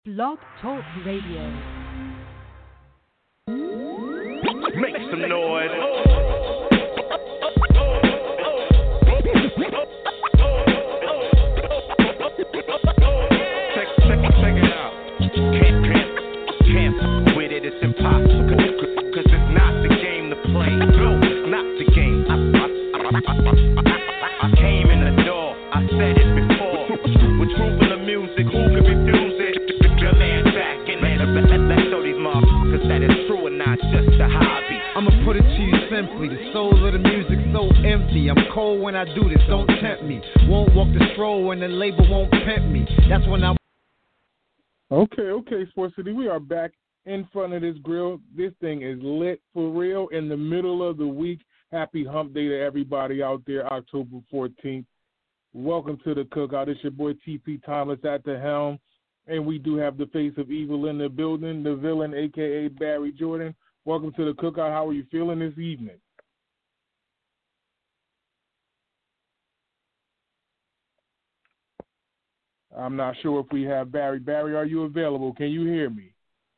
Blog Talk Radio. Make some noise. Check it out. Can't with it, it's impossible. Cause it's not the game to play. No, it's not the game. I came in the door, I said it before. With truth in the music, who can refuse it? Your man back in there. Let's show these motherfuckers that it's true and not just a hobby. I'ma put it to you simply, the soul of the music so empty. I'm cold when I do this, don't tempt me. Won't walk the stroll when the label won't pimp me. That's when I'm Okay, Sports City, we are back in front of this grill. This thing is lit for real in the middle of the week. Happy hump day to everybody out there, October 14th. Welcome to the cookout. It's your boy TP Thomas at the helm, and we do have the face of evil in the building, the villain, a.k.a. Barry Jordan. Welcome to the cookout. How are you feeling this evening? I'm not sure if we have Barry. Barry, are you available? Can you hear me?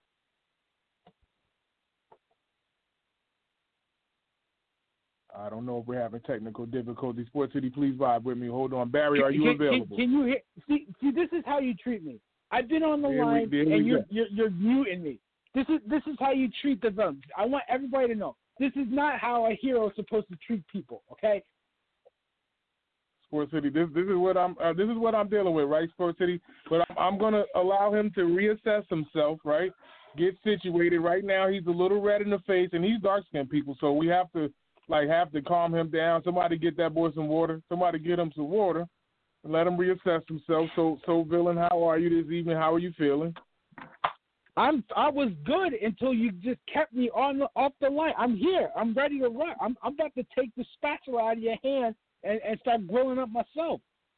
I don't know if we're having technical difficulties. Sports City, please vibe with me. Hold on. Barry, are you available? Can you hear? See, this is how you treat me. I've been on the line, and you're muting me. This is how you treat the villains. I want everybody to know this is not how a hero is supposed to treat people. Okay. Sports City, this is what I'm dealing with, right, Sports City? But I'm gonna allow him to reassess himself, right? Get situated. Right now, he's a little red in the face, and he's dark-skinned people, so we have to calm him down. Somebody get that boy some water. Somebody get him some water, and let him reassess himself. So villain, how are you this evening? How are you feeling? I was good until you just kept me off the line. I'm here. I'm ready to rock. I'm about to take the spatula out of your hand and start grilling up myself.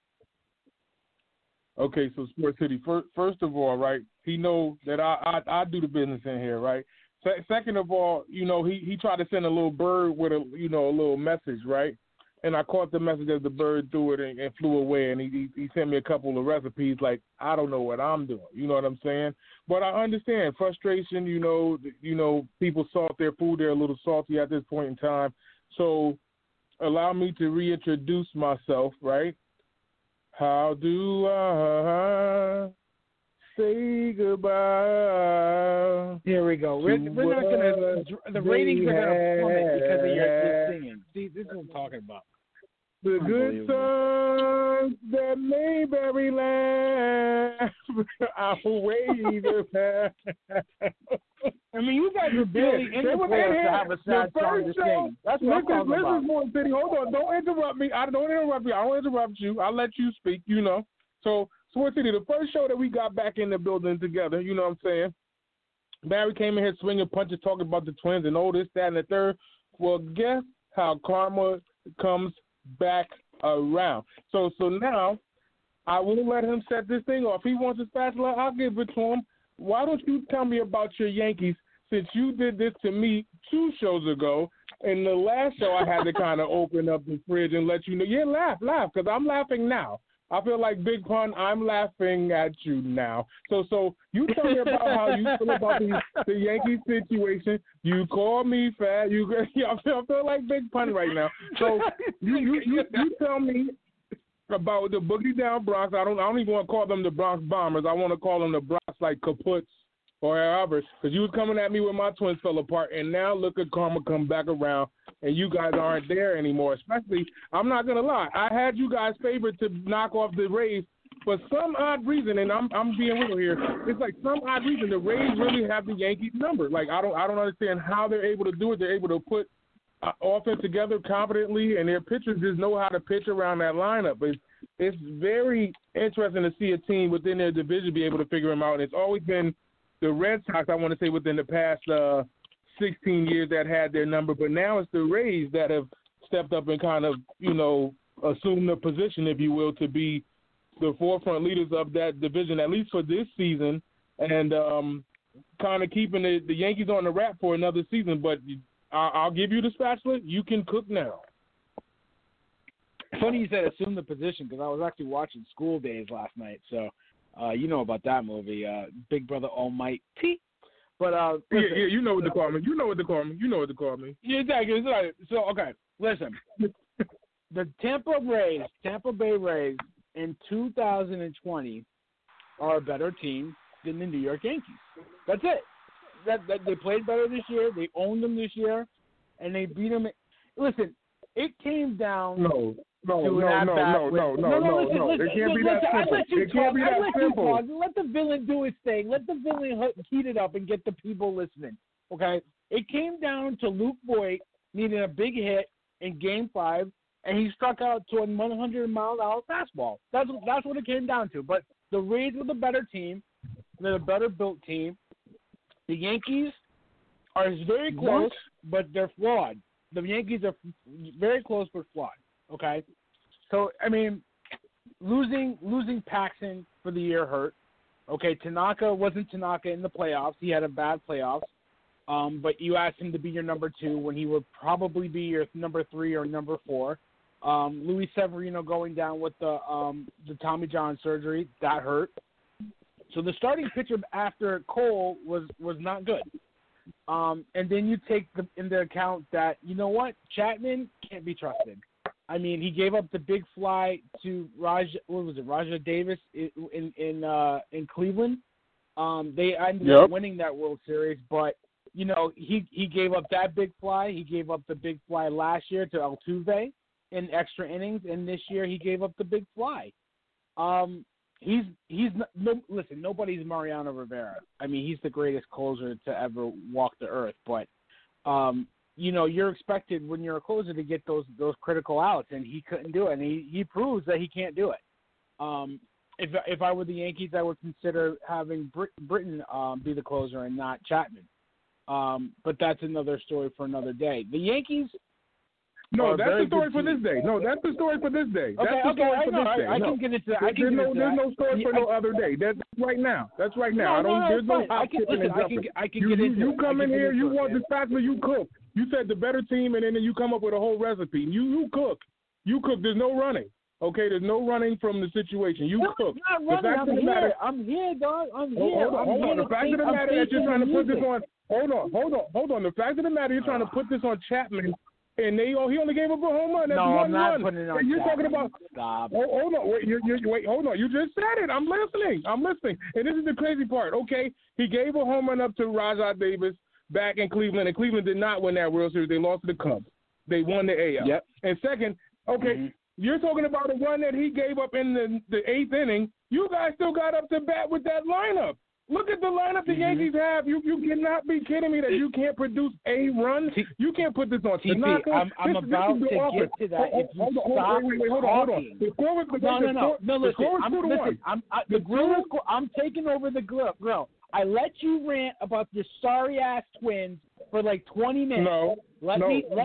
Okay, so Sports City, first of all, right, he knows that I do the business in here, right? Second of all, you know, he tried to send a little bird with a little message, right? And I caught the message as the bird threw it and flew away, and he sent me a couple of recipes. Like, I don't know what I'm doing. You know what I'm saying? But I understand frustration. You know, people salt their food. They're a little salty at this point in time. So allow me to reintroduce myself, right? How do I say goodbye? Here we go. We're not gonna. The ratings are gonna plummet because of your singing. See, this is what I'm talking about. The good songs that Mayberry laugh. I'll wave it. I mean, you guys were barely in the playoffs to have a sad song to sing. That's what I'm talking about. Listen, City, hold on. Don't interrupt me. I don't interrupt you. I'll let you speak, you know. So, Sports City, the first show that we got back in the building together, you know what I'm saying? Barry came in here swinging punches, talking about the Twins and all this, that, and the third. Well, guess how karma comes back around. So now I will let him set this thing off. If he wants a spatula, I'll give it to him. Why don't you tell me about your Yankees, since you did this to me 2 shows ago? And the last show I had to kind of open up the fridge and let you know. Yeah, laugh, because I'm laughing now. I feel like Big Pun, I'm laughing at you now. So you tell me about how you feel about the Yankees situation. You call me fat. I feel like Big Pun right now. So you tell me about the Boogie Down Bronx. I don't even want to call them the Bronx Bombers. I want to call them the Bronx like Kaputs or however, because you was coming at me when my Twins fell apart, and now look at karma come back around, and you guys aren't there anymore. Especially, I'm not gonna lie, I had you guys favored to knock off the Rays, for some odd reason, and I'm being real here. It's like some odd reason the Rays really have the Yankees number. Like I don't understand how they're able to do it. They're able to put offense together confidently, and their pitchers just know how to pitch around that lineup. It's very interesting to see a team within their division be able to figure them out. And it's always been the Red Sox, I want to say, within the past 16 years that had their number. But now it's the Rays that have stepped up and kind of, assumed the position, if you will, to be the forefront leaders of that division, at least for this season, and kind of keeping the Yankees on the wrap for another season. But I'll give you the spatula. You can cook now. Funny you said assume the position, because I was actually watching School Days last night, so You know about that movie, Big Brother Almighty. But yeah, you know what to call me. You know what to call me. Yeah, exactly. So okay, listen. The Tampa Bay Rays in 2020 are a better team than the New York Yankees. That's it. That they played better this year. They owned them this year, and they beat them. Listen, it came down. No. It can't be that simple. It can't be that simple. Let the villain do his thing. Let the villain heat it up and get the people listening. Okay? It came down to Luke Voit needing a big hit in Game 5, and he struck out to a 100-mile-an-hour fastball. That's what it came down to. But the Rays were the better team. They're a better-built team. The Yankees are very close, but they're flawed. The Yankees are very close but flawed. Okay, so I mean, losing Paxton for the year hurt. Okay, Tanaka wasn't Tanaka in the playoffs. He had a bad playoffs. But you asked him to be your number 2 when he would probably be your number 3 or number 4. Luis Severino going down with the Tommy John surgery, that hurt. So the starting pitcher after Cole was not good. And then you take into account that, you know what, Chapman can't be trusted. I mean, he gave up the big fly to Rajai Davis in Cleveland. They ended up winning that World Series, but you know, he gave up that big fly. He gave up the big fly last year to Altuve in extra innings, and this year he gave up the big fly. Listen, nobody's Mariano Rivera. I mean, he's the greatest closer to ever walk the earth, but you know, you're expected when you're a closer to get those critical outs, and he couldn't do it, and he proves that he can't do it. If I were the Yankees, I would consider having Britton be the closer and not Chapman. But that's another story for another day. The Yankees. No, that's the story for this day. That's the story for this day. Okay, that's the story for this day. I can get into that. There's no story for no other day. That's right now. That's right now. There's no I can get into it. You come in here, you want the factor, you cook. You said the better team, and then you come up with a whole recipe. You cook. You cook. There's no running. Okay, there's no running from the situation. You cook. I'm here, dog. I'm here. Hold on. The fact of the matter that you're trying to put this on. Hold on. The fact of the matter, you're trying to put this on Chapman, and he only gave up a home run. That's no, one I'm not run. putting it on and you're Chapman. talking about. Stop. Hold on. Wait. Hold on. You just said it. I'm listening. And this is the crazy part. Okay, he gave a home run up to Rajai Davis back in Cleveland, and Cleveland did not win that World Series. They lost to the Cubs. They won the AL. Yep. And second, you're talking about a run that he gave up in the 8th inning. You guys still got up to bat with that lineup. Look at the lineup the Yankees have. You cannot be kidding me that you can't produce a run. You can't put this on Tanaka. I'm about to get to that. If you stop hold on. The score was listen. I'm taking over the grill. I let you rant about your sorry ass Twins for like 20 minutes. Let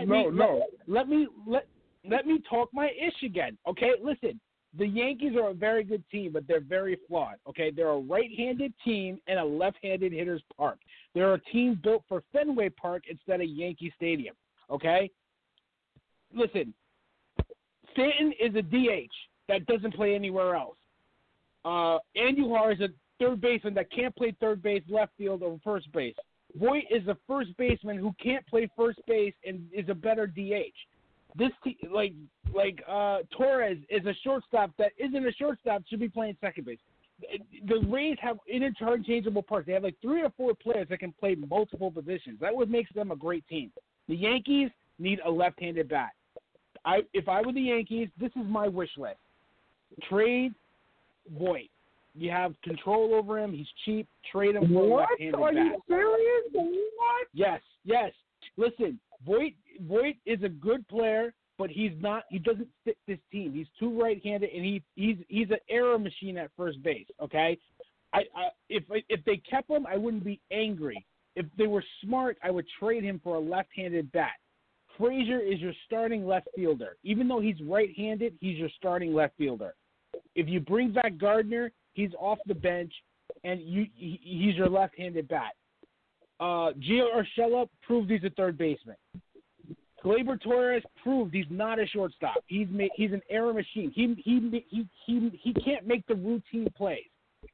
me talk my ish again. Okay, listen. The Yankees are a very good team, but they're very flawed. Okay, they're a right-handed team and a left-handed hitter's park. They're a team built for Fenway Park instead of Yankee Stadium. Okay, listen. Stanton is a DH that doesn't play anywhere else. Andujar is a third baseman that can't play third base, left field, or first base. Voit is a first baseman who can't play first base and is a better DH. This Torres is a shortstop that isn't a shortstop, should be playing second base. The Rays have interchangeable parts. They have like 3 or 4 players that can play multiple positions. That what makes them a great team. The Yankees need a left-handed bat. If I were the Yankees, this is my wish list. Trade Voit. You have control over him. He's cheap. Trade him for a left-handed bat. Are you serious? What? Yes. Listen, Voit is a good player, but he doesn't fit this team. He's too right-handed, and he's an error machine at first base. Okay, if they kept him, I wouldn't be angry. If they were smart, I would trade him for a left-handed bat. Frazier is your starting left fielder. Even though he's right-handed, he's your starting left fielder. If you bring back Gardner, he's off the bench, and he's your left-handed bat. Gio Urshela proved he's a third baseman. Gleyber Torres proved he's not a shortstop. He's an error machine. He can't make the routine plays.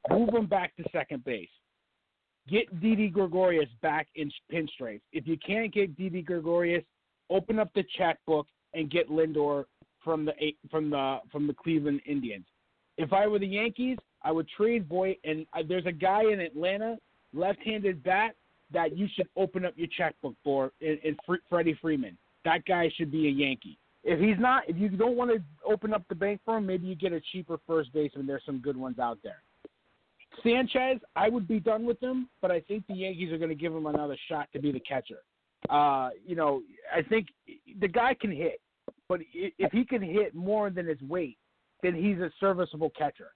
Move him back to second base. Get Didi Gregorius back in pinstripes. If you can't get Didi Gregorius, open up the checkbook and get Lindor from the Cleveland Indians. If I were the Yankees, I would trade Voit, and there's a guy in Atlanta, left-handed bat, that you should open up your checkbook for in Freddie Freeman. That guy should be a Yankee. If he's not, if you don't want to open up the bank for him, maybe you get a cheaper first baseman. There's some good ones out there. Sanchez, I would be done with him, but I think the Yankees are going to give him another shot to be the catcher. I think the guy can hit, but if he can hit more than his weight, then he's a serviceable catcher.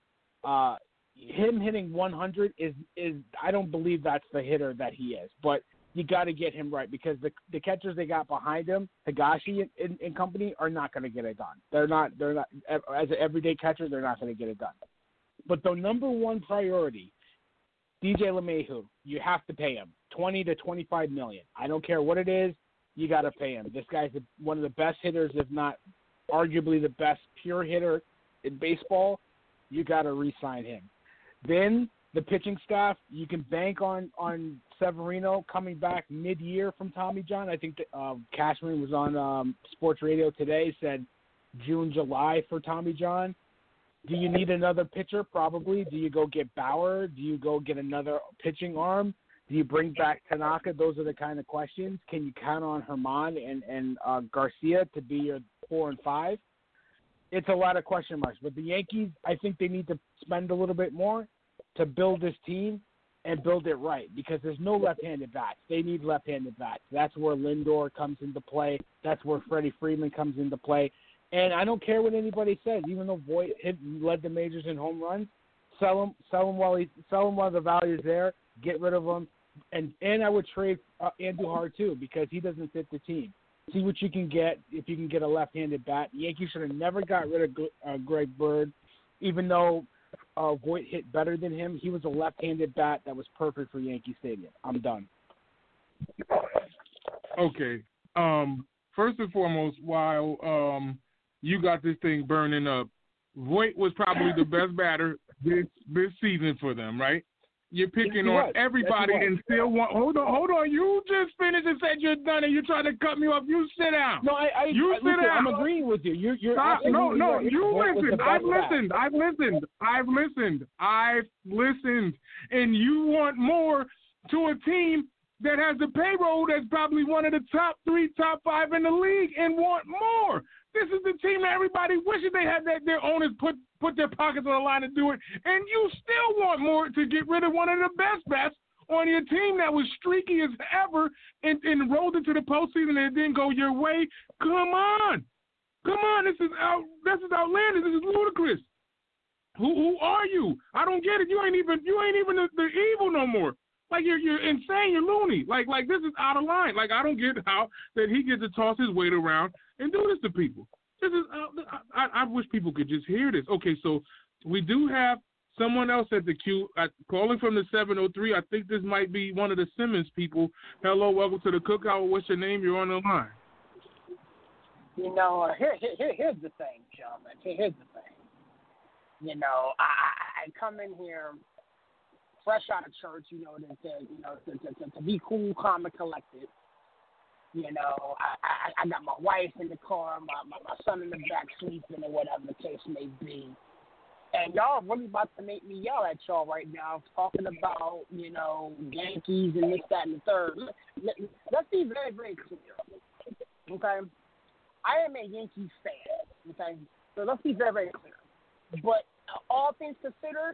Him hitting 100 is I don't believe that's the hitter that he is, but you got to get him right because the catchers they got behind him, Higashi and company, are not going to get it done. They're not as an everyday catcher, they're not going to get it done. But the number one priority, DJ LeMahieu, you have to pay him $20 to $25 million. I don't care what it is, you got to pay him. This guy's one of the best hitters, if not arguably the best pure hitter in baseball. You got to re-sign him. Then the pitching staff, you can bank on Severino coming back mid-year from Tommy John. I think that Cashman was on sports radio today, said June, July for Tommy John. Do you need another pitcher? Probably. Do you go get Bauer? Do you go get another pitching arm? Do you bring back Tanaka? Those are the kind of questions. Can you count on Herman and Garcia to be your 4 and 5? It's a lot of question marks. But the Yankees, I think they need to spend a little bit more to build this team and build it right because there's no left-handed bats. They need left-handed bats. That's where Lindor comes into play. That's where Freddie Freeman comes into play. And I don't care what anybody says. Even though Voit led the majors in home runs, sell him while the value is there. Get rid of him, and I would trade Andujar too because he doesn't fit the team. See what you can get if you can get a left-handed bat. The Yankees should have never got rid of Greg Bird, even though Voit hit better than him. He was a left-handed bat that was perfect for Yankee Stadium. I'm done. Okay. First and foremost, while you got this thing burning up, Voit was probably the best batter this season for them, right? You're picking on everybody and still want. Hold on. You just finished and said you're done, and you're trying to cut me off. You sit down. No, you sit down. I'm agreeing with you. You're absolutely right. You listen. I've listened, and you want more to a team that has the payroll that's probably one of the top 3, top 5 in the league, and want more. This is the team that everybody wishes they had their owners put their pockets on the line to do it, and you still want more to get rid of one of the best bats on your team that was streaky as ever and rolled into the postseason and it didn't go your way. Come on, this is outlandish. This is ludicrous. Who are you? I don't get it. You ain't even the evil no more. Like you're insane. You're loony. Like this is out of line. Like I don't get how that he gets to toss his weight around and do this to people. This is. I wish people could just hear this. Okay, so we do have someone else at the queue calling from the 703. I think this might be one of the Simmons people. Hello, welcome to the Cookout. What's your name? You're on the line. You know, here's the thing, gentlemen. Here's the thing. You know, I come in here fresh out of church, to be cool, calm, and collected. You know, I got my wife in the car, my son in the back sleeping, or whatever the case may be. And y'all really about to make me yell at y'all right now, talking about, Yankees and this, that, and the third. Let's be very, very clear, okay? I am a Yankees fan, okay? So let's be very, very clear. But all things considered,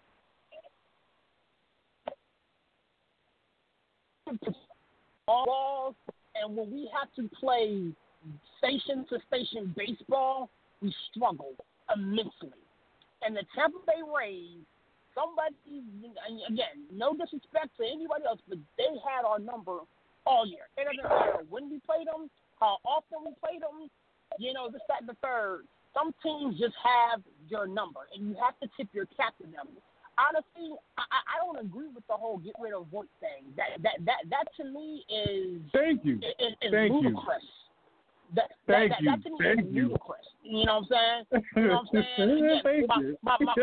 all balls, and when we have to play station-to-station baseball, we struggle immensely. And the Tampa Bay Rays, somebody, again, no disrespect to anybody else, but they had our number all year. It doesn't matter when we played them, how often we played them, this, that, and the third. Some teams just have your number, and you have to tip your cap to them. Honestly, I don't agree with the whole get rid of Voit thing. That to me is Thank you. Is ludicrous. That to me is ludicrous. You know what I'm saying? You know what I'm saying? Again,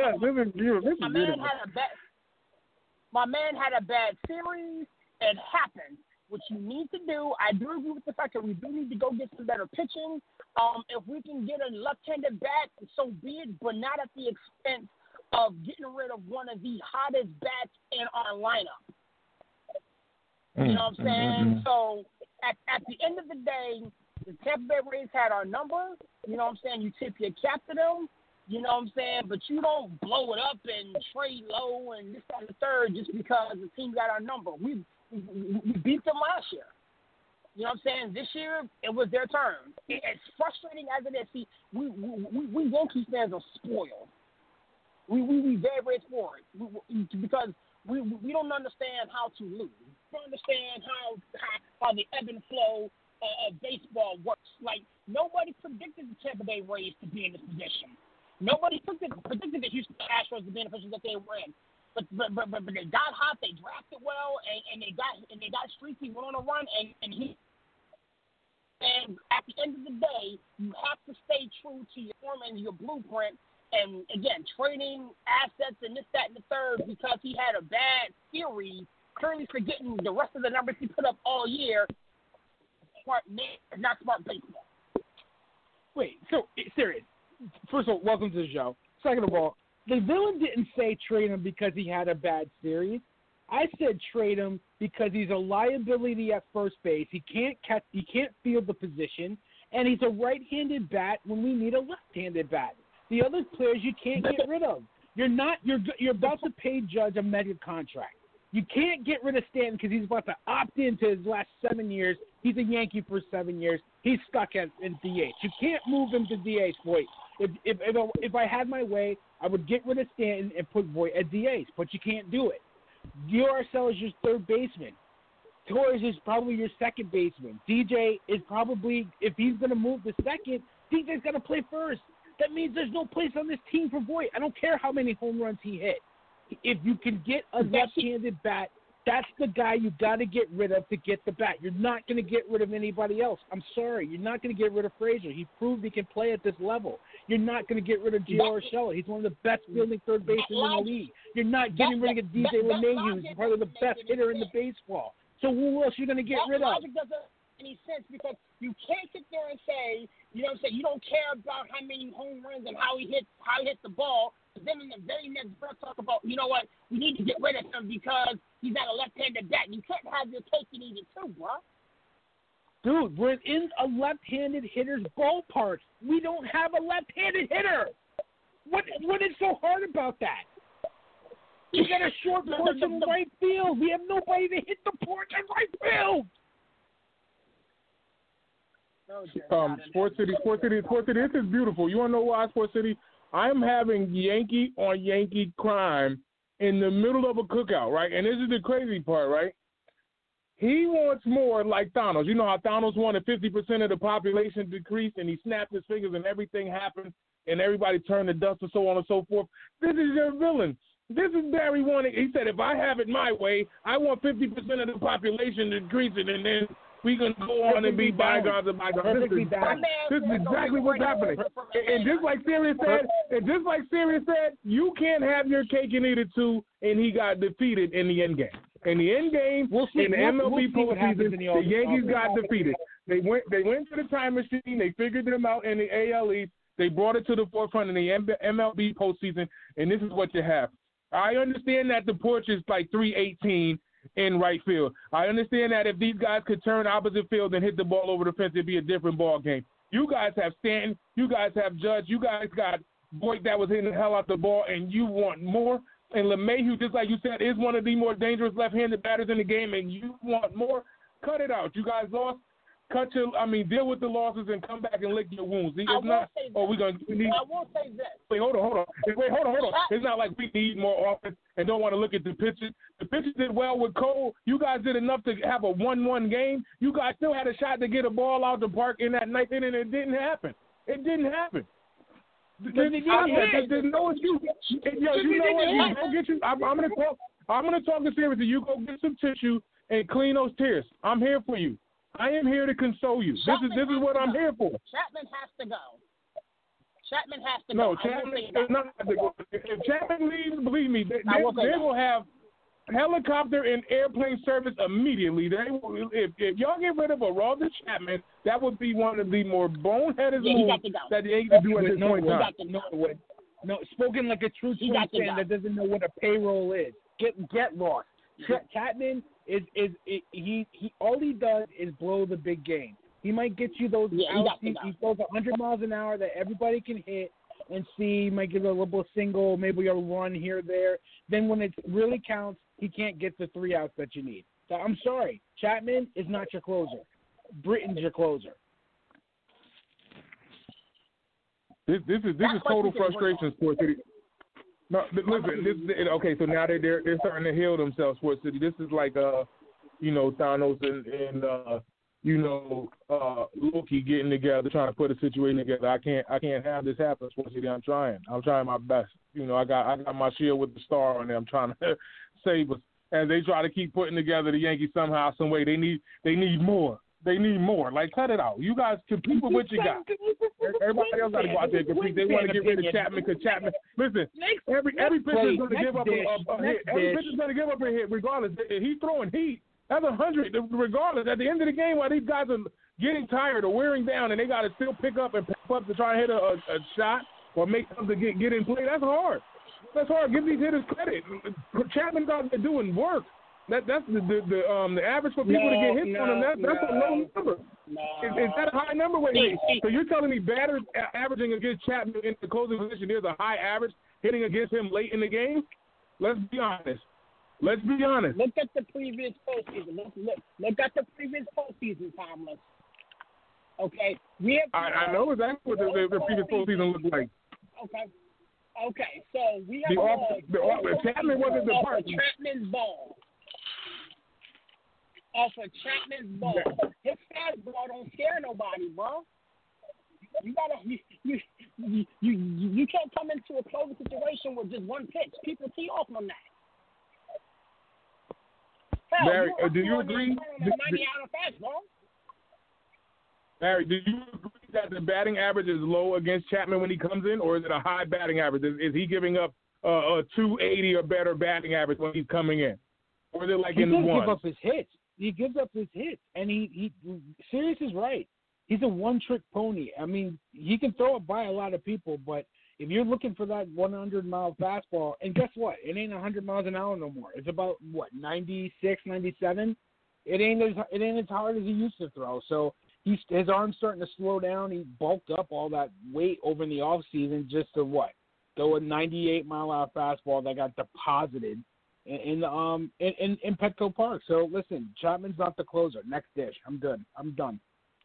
my man had a bad series. It happened. What you need to do, I do agree with the fact that we do need to go get some better pitching. If we can get a left-handed bat, so be it, but not at the expense of getting rid of one of the hottest bats in our lineup. You know what I'm saying? So at the end of the day, the Tampa Bay Rays had our number. You know what I'm saying? You tip your cap to them. You know what I'm saying? But you don't blow it up and trade low and this, that, and the third just because the team got our number. We beat them last year. You know what I'm saying? This year, it was their turn. As frustrating as it is, see, we Yankees fans are spoiled. We very, very spoiled because we don't understand how to lose. We don't understand how the ebb and flow of baseball works. Like, nobody predicted the Tampa Bay Rays to be in this position. Nobody predicted the Houston Astros to be in the position that they were in. But they got hot, they drafted well, and they got streaky, went on a run, and at the end of the day, you have to stay true to your form and your blueprint. And again, trading assets and this, that, and the third because he had a bad series, clearly forgetting the rest of the numbers he put up all year. Smart man, not smart baseball. Wait, so serious. First of all, welcome to the show. Second of all, the villain didn't say trade him because he had a bad series. I said trade him because he's a liability at first base. He can't catch, he can't field the position, and he's a right-handed bat when we need a left-handed bat. The other players you can't get rid of. You're about to pay Judge a mega contract. You can't get rid of Stanton because he's about to opt into his last 7 years. He's a Yankee for 7 years. He's stuck in DH. You can't move him to DH, boy. If I had my way, I would get rid of Stanton and put Voit at DH, but you can't do it. Urshela is your third baseman. Torres is probably your second baseman. DJ is probably, if he's going to move to second, DJ's got to play first. That means there's no place on this team for Voit. I don't care how many home runs he hit. If you can get a left-handed bat, that's the guy you got to get rid of to get the bat. You're not going to get rid of anybody else. I'm sorry. You're not going to get rid of Frazier. He proved he can play at this level. You're not going to get rid of Gio Urshela. He's one of the best fielding third basemen in the league. You're not getting rid of DJ LeMahieu, who's probably the best hitter in the baseball. So who else are you going to get rid of? Logic doesn't make any sense because you can't sit there and say, you know what I'm saying, you don't care about how many home runs and how he hit the ball. But then in the very next breath talk about, you know what, we need to get rid of him because he's not a left-handed bat. You can't have your cake and eat it too, bro. Dude, we're in a left-handed hitter's ballpark. We don't have a left-handed hitter. What is so hard about that? We got a short porch in right field. We have nobody to hit the porch in right field. Sports City, this is beautiful. You want to know why, Sports City? I'm having Yankee on Yankee crime in the middle of a cookout, right? And this is the crazy part, right? He wants more like Thanos. You know how Thanos wanted 50% of the population decreased, and he snapped his fingers and everything happened, and everybody turned to dust and so on and so forth. This is your villain. This is Barry wanting. He said, if I have it my way, I want 50% of the population decreasing, and then we can go on and be bygones and bygones. This is exactly what's happening. And just like Sirius said, you can't have your cake and eat it too, and he got defeated in the end game. In the end game, in the MLB postseason, the Yankees got defeated. They went to the time machine. They figured them out in the AL East. They brought it to the forefront in the MLB postseason, and this is what you have. I understand that the porch is like 318 in right field. I understand that if these guys could turn opposite field and hit the ball over the fence, it'd be a different ball game. You guys have Stanton. You guys have Judge. You guys got Voit that was hitting the hell out the ball, and you want more. And LeMahieu, just like you said, is one of the more dangerous left-handed batters in the game, and you want more. Cut it out. You guys lost. Deal with the losses and come back and lick your wounds. It's not. I won't say that. Wait, hold on. It's not like we need more offense and don't want to look at the pitches. The pitches did well with Cole. You guys did enough to have a 1-1 game. You guys still had a shot to get a ball out the park in that ninth inning, and it didn't happen. There's no excuse. You know what? Go get you. I'm gonna talk to Sirius. You go get some tissue and clean those tears. I'm here for you. I am here to console you. This is what I'm here for. Chapman has to go. Chapman has to No, go. Chapman does not have to go. If Chapman leaves, believe me, they will have helicopter and airplane service immediately. They will, if y'all get rid of Aroldis Chapman, that would be one of the more boneheaded moves that they need to do at this point in time. No, spoken like a true fan that doesn't know what a payroll is. Get lost. Chapman is he all he does is blow the big game. He might get you those outs. He throws 100 miles an hour that everybody can hit and see. He might give a little single, maybe a run here or there. Then when it really counts, he can't get the 3 outs that you need. So I'm sorry, Chapman is not your closer. Britton's your closer. This is total frustration, Sports City. No, listen. Okay, so now they're starting to heal themselves, Sports City. This is like Thanos and Loki getting together, trying to put a situation together. I can't have this happen, Sports City. I'm trying my best. I got my shield with the star on there. I'm trying to save us as they try to keep putting together the Yankees somehow, some way. They need more. They need more. Like, cut it out. You guys compete with what you got. Everybody else got to go out there and compete. They want to get rid of Chapman because Chapman. Listen, every pitcher is going to give up a hit. Every pitcher is going to give up a hit regardless. He's throwing heat. That's 100 regardless. At the end of the game, while these guys are getting tired or wearing down and they got to still pick up and pop up to try and hit a shot or make something to get in play, that's hard. That's hard. Give these hitters credit. Chapman's out there doing work. That's the average for people to get hits on them. That's a low number. Is that a high number? Wait. So you're telling me batters averaging against Chapman in the closing position, there's a high average hitting against him late in the game? Let's be honest. Look at the previous postseason. Look at the previous postseason, Thomas. Okay, I know exactly what the previous postseason looked like. Okay. So we have Chapman wasn't the part. Chapman's ball. Off of Chapman's ball. His fastball don't scare nobody, bro. You can't come into a closing situation with just one pitch. People tee off on that. Hell, Barry, do you agree? Barry, do you agree that the batting average is low against Chapman when he comes in, or is it a high batting average? Is he giving up a 280 or better batting average when he's coming in? Or is it like in the ones? He gives up his hits, and he Sirius is right. He's a one-trick pony. I mean, he can throw it by a lot of people, but if you're looking for that 100-mile fastball, and guess what? It ain't 100 miles an hour no more. It's about, 96, 97? It ain't as hard as he used to throw. So his arm's starting to slow down. He bulked up all that weight over in the offseason just to throw a 98-mile-an-hour fastball that got deposited in Petco Park. So, listen, Chapman's not the closer. Next dish. I'm done.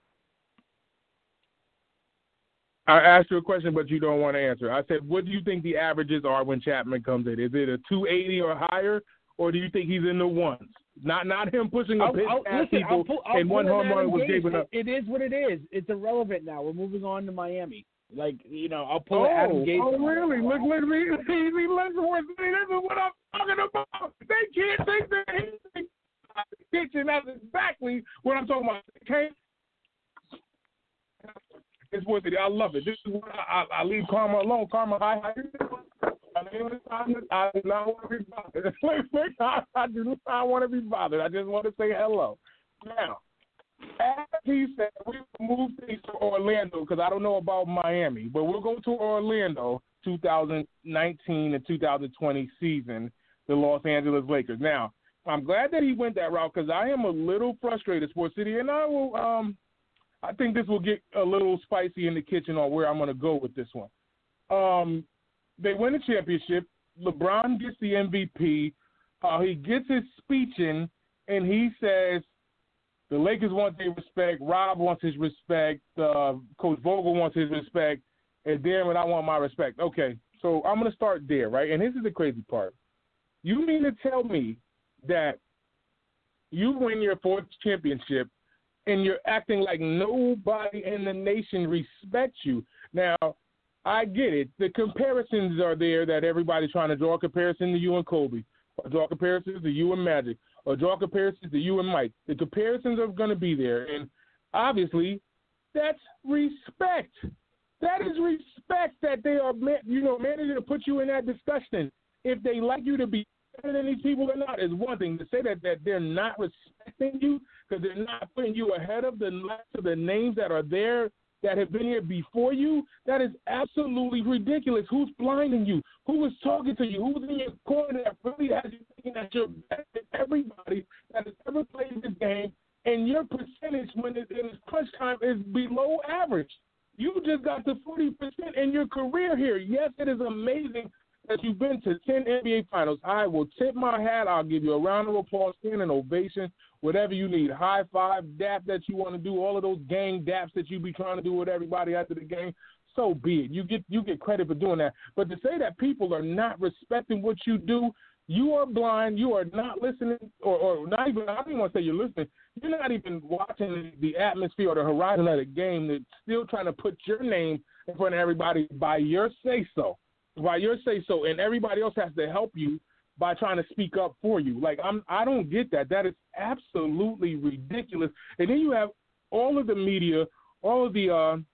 I asked you a question, but you don't want to answer. I said, what do you think the averages are when Chapman comes in? Is it a 280 or higher, or do you think he's in the ones? Not him pushing a pitch past people and one home run was given up. It is what it is. It's irrelevant now. We're moving on to Miami. I'll pull Adam Gates. Oh, really? Look, this is what I'm talking about. They can't think that he's pitching. That's exactly what I'm talking about. Okay? It's worth it. I love it. This is what I leave karma alone. Karma, I do not want to be bothered. I do not want to be bothered. I just want to say hello. Now, as he said, we will move things to Orlando because I don't know about Miami, but we'll go to Orlando 2019 and 2020 season, the Los Angeles Lakers. Now, I'm glad that he went that route because I am a little frustrated, Sports City, and I will I think this will get a little spicy in the kitchen on where I'm going to go with this one. They win the championship. LeBron gets the MVP. He gets his speech in, and he says the Lakers want their respect. Rob wants his respect. Coach Vogel wants his respect. And Darren, I want my respect. Okay, so I'm going to start there, right? And this is the crazy part. You mean to tell me that you win your fourth championship and you're acting like nobody in the nation respects you? Now, I get it. The comparisons are there that everybody's trying to draw a comparison to you and Kobe, or draw comparisons to you and Magic, or draw comparisons to you and Mike. The comparisons are going to be there, and obviously that's respect. That is respect that they are, managing to put you in that discussion. If they like you to be better than these people or not is one thing. To say that they're not respecting you because they're not putting you ahead of the names that are there that have been here before you, that is absolutely ridiculous. Who's blinding you? Who is talking to you? Who's in your corner that really has you thinking that you're better than everybody that has ever played this game, and your percentage when it's crunch time is below average? You just got to 40% in your career here. Yes, it is amazing that you've been to 10 NBA Finals. I will tip my hat. I'll give you a round of applause, standing ovation, whatever you need. High five, dap that you want to do, all of those gang daps that you be trying to do with everybody after the game. So be it. You get credit for doing that. But to say that people are not respecting what you do, you are blind. You are not listening, or not even. I don't even want to say you're listening. You're not even watching the atmosphere or the horizon of the game. That's still trying to put your name in front of everybody by your say so. And everybody else has to help you by trying to speak up for you. Like, I don't get that. That is absolutely ridiculous. And then you have all of the media, all of the,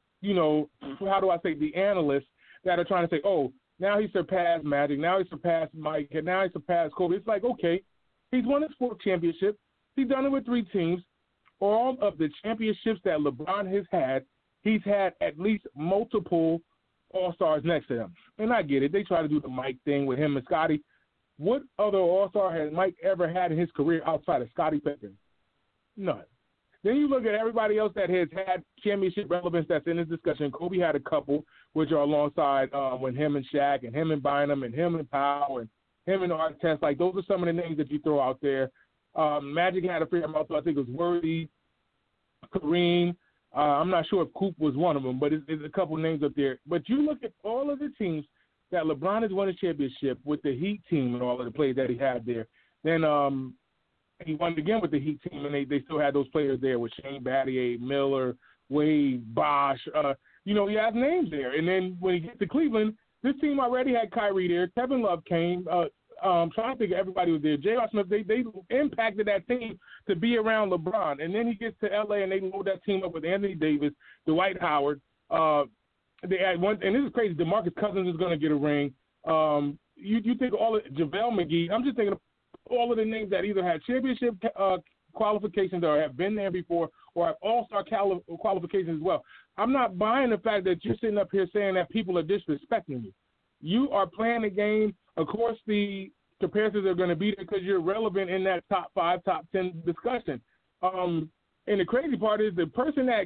the analysts that are trying to say, oh, now he surpassed Magic, now he surpassed Mike, and now he surpassed Kobe. It's like, okay, he's won his 4th championship. He's done it with 3 teams. All of the championships that LeBron has had, he's had at least multiple All-Stars next to him. And I get it. They try to do the Mike thing with him and Scottie. What other All-Star has Mike ever had in his career outside of Scottie Pippen? None. Then you look at everybody else that has had championship relevance that's in this discussion. Kobe had a couple, which are alongside with him and Shaq and him and Bynum and him and Powell and him and Artest. Like, those are some of the names that you throw out there. Magic had a fair amount, so I think it was Worthy, Kareem. I'm not sure if Coop was one of them, but it's a couple names up there. But you look at all of the teams that LeBron has won a championship with the Heat team and all of the players that he had there. Then he won again with the Heat team, and they still had those players there with Shane Battier, Miller, Wade, Bosh. He has names there. And then when he gets to Cleveland, this team already had Kyrie there. Kevin Love came. Trying to think of everybody was there. J.R. Smith, they impacted that team to be around LeBron. And then he gets to L.A. and they load that team up with Anthony Davis, Dwight Howard. They had one, and this is crazy. DeMarcus Cousins is going to get a ring. You think all of JaVale McGee. I'm just thinking of all of the names that either had championship qualifications or have been there before or have all-star qualifications as well. I'm not buying the fact that you're sitting up here saying that people are disrespecting you. You are playing the game. Of course, the comparisons are going to be there because you're relevant in that top 5, top 10 discussion. And the crazy part is the person that,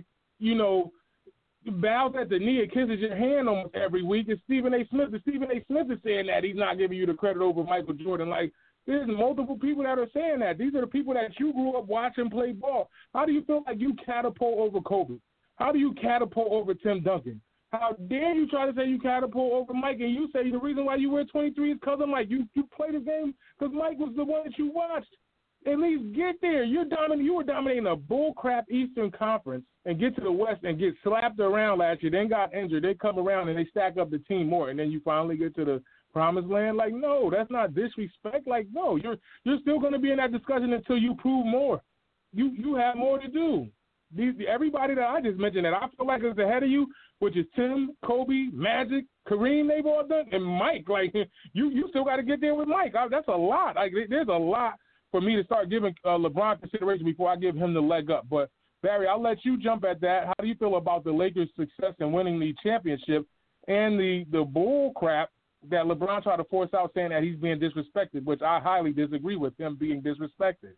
bows at the knee and kisses your hand almost every week is Stephen A. Smith. And Stephen A. Smith is saying that he's not giving you the credit over Michael Jordan. Like, there's multiple people that are saying that. These are the people that you grew up watching play ball. How do you feel like you catapult over Kobe? How do you catapult over Tim Duncan? How dare you try to say you catapult over Mike, and you say the reason why you wear 23 is because of Mike. You play the game because Mike was the one that you watched. At least get there. You were dominating a bullcrap Eastern Conference and get to the West and get slapped around last year, then got injured. They come around and they stack up the team more, and then you finally get to the promised land. Like, no, that's not disrespect. Like, no, you're still going to be in that discussion until you prove more. You have more to do. Everybody that I just mentioned that I feel like is ahead of you, which is Tim, Kobe, Magic, Kareem, they've all done, and Mike. Like, you still got to get there with Mike. That's a lot. Like, there's a lot for me to start giving LeBron consideration before I give him the leg up. But, Barry, I'll let you jump at that. How do you feel about the Lakers' success in winning the championship and the bull crap that LeBron tried to force out saying that he's being disrespected, which I highly disagree with him being disrespected?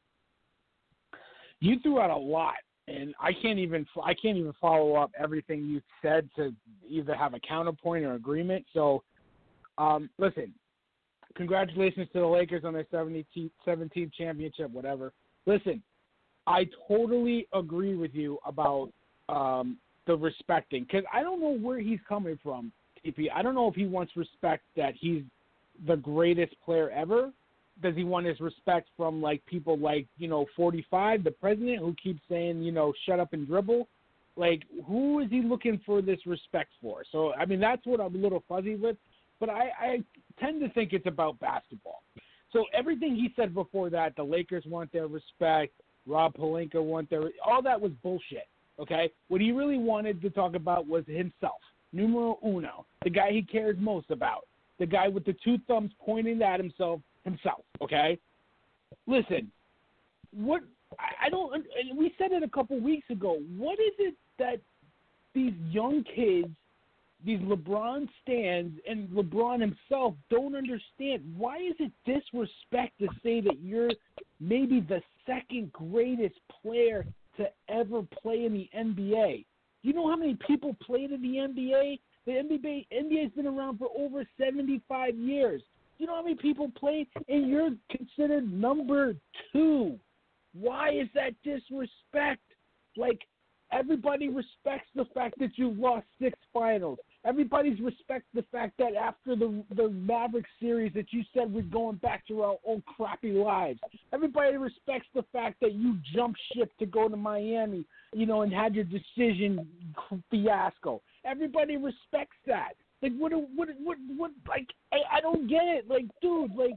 You threw out a lot. And I can't even follow up everything you said to either have a counterpoint or agreement. So, listen, congratulations to the Lakers on their 17th championship, whatever. Listen, I totally agree with you about the respecting, because I don't know where he's coming from, TP. I don't know if he wants respect that he's the greatest player ever. Does he want his respect from, like, people like, 45, the president, who keeps saying, shut up and dribble? Like, who is he looking for this respect for? So, I mean, that's what I'm a little fuzzy with. But I tend to think it's about basketball. So everything he said before that, the Lakers want their respect, Rob Pelinka want their – all that was bullshit. okay? What he really wanted to talk about was himself, numero uno, the guy he cares most about, the guy with the two thumbs pointing at himself, okay? Listen, what I don't – we said it a couple weeks ago. What is it that these young kids, these LeBron stans and LeBron himself don't understand? Why is it disrespect to say that you're maybe the second greatest player to ever play in the NBA? You know how many people played in the NBA? The NBA has been around for over 75 years. You know how many people played? And you're considered number 2. Why is that disrespect? Like, everybody respects the fact that you lost 6 finals. Everybody respects the fact that after the Mavericks series that you said we're going back to our old crappy lives. Everybody respects the fact that you jumped ship to go to Miami, and had your decision fiasco. Everybody respects that. Like, what, like, I don't get it. Like, dude, like,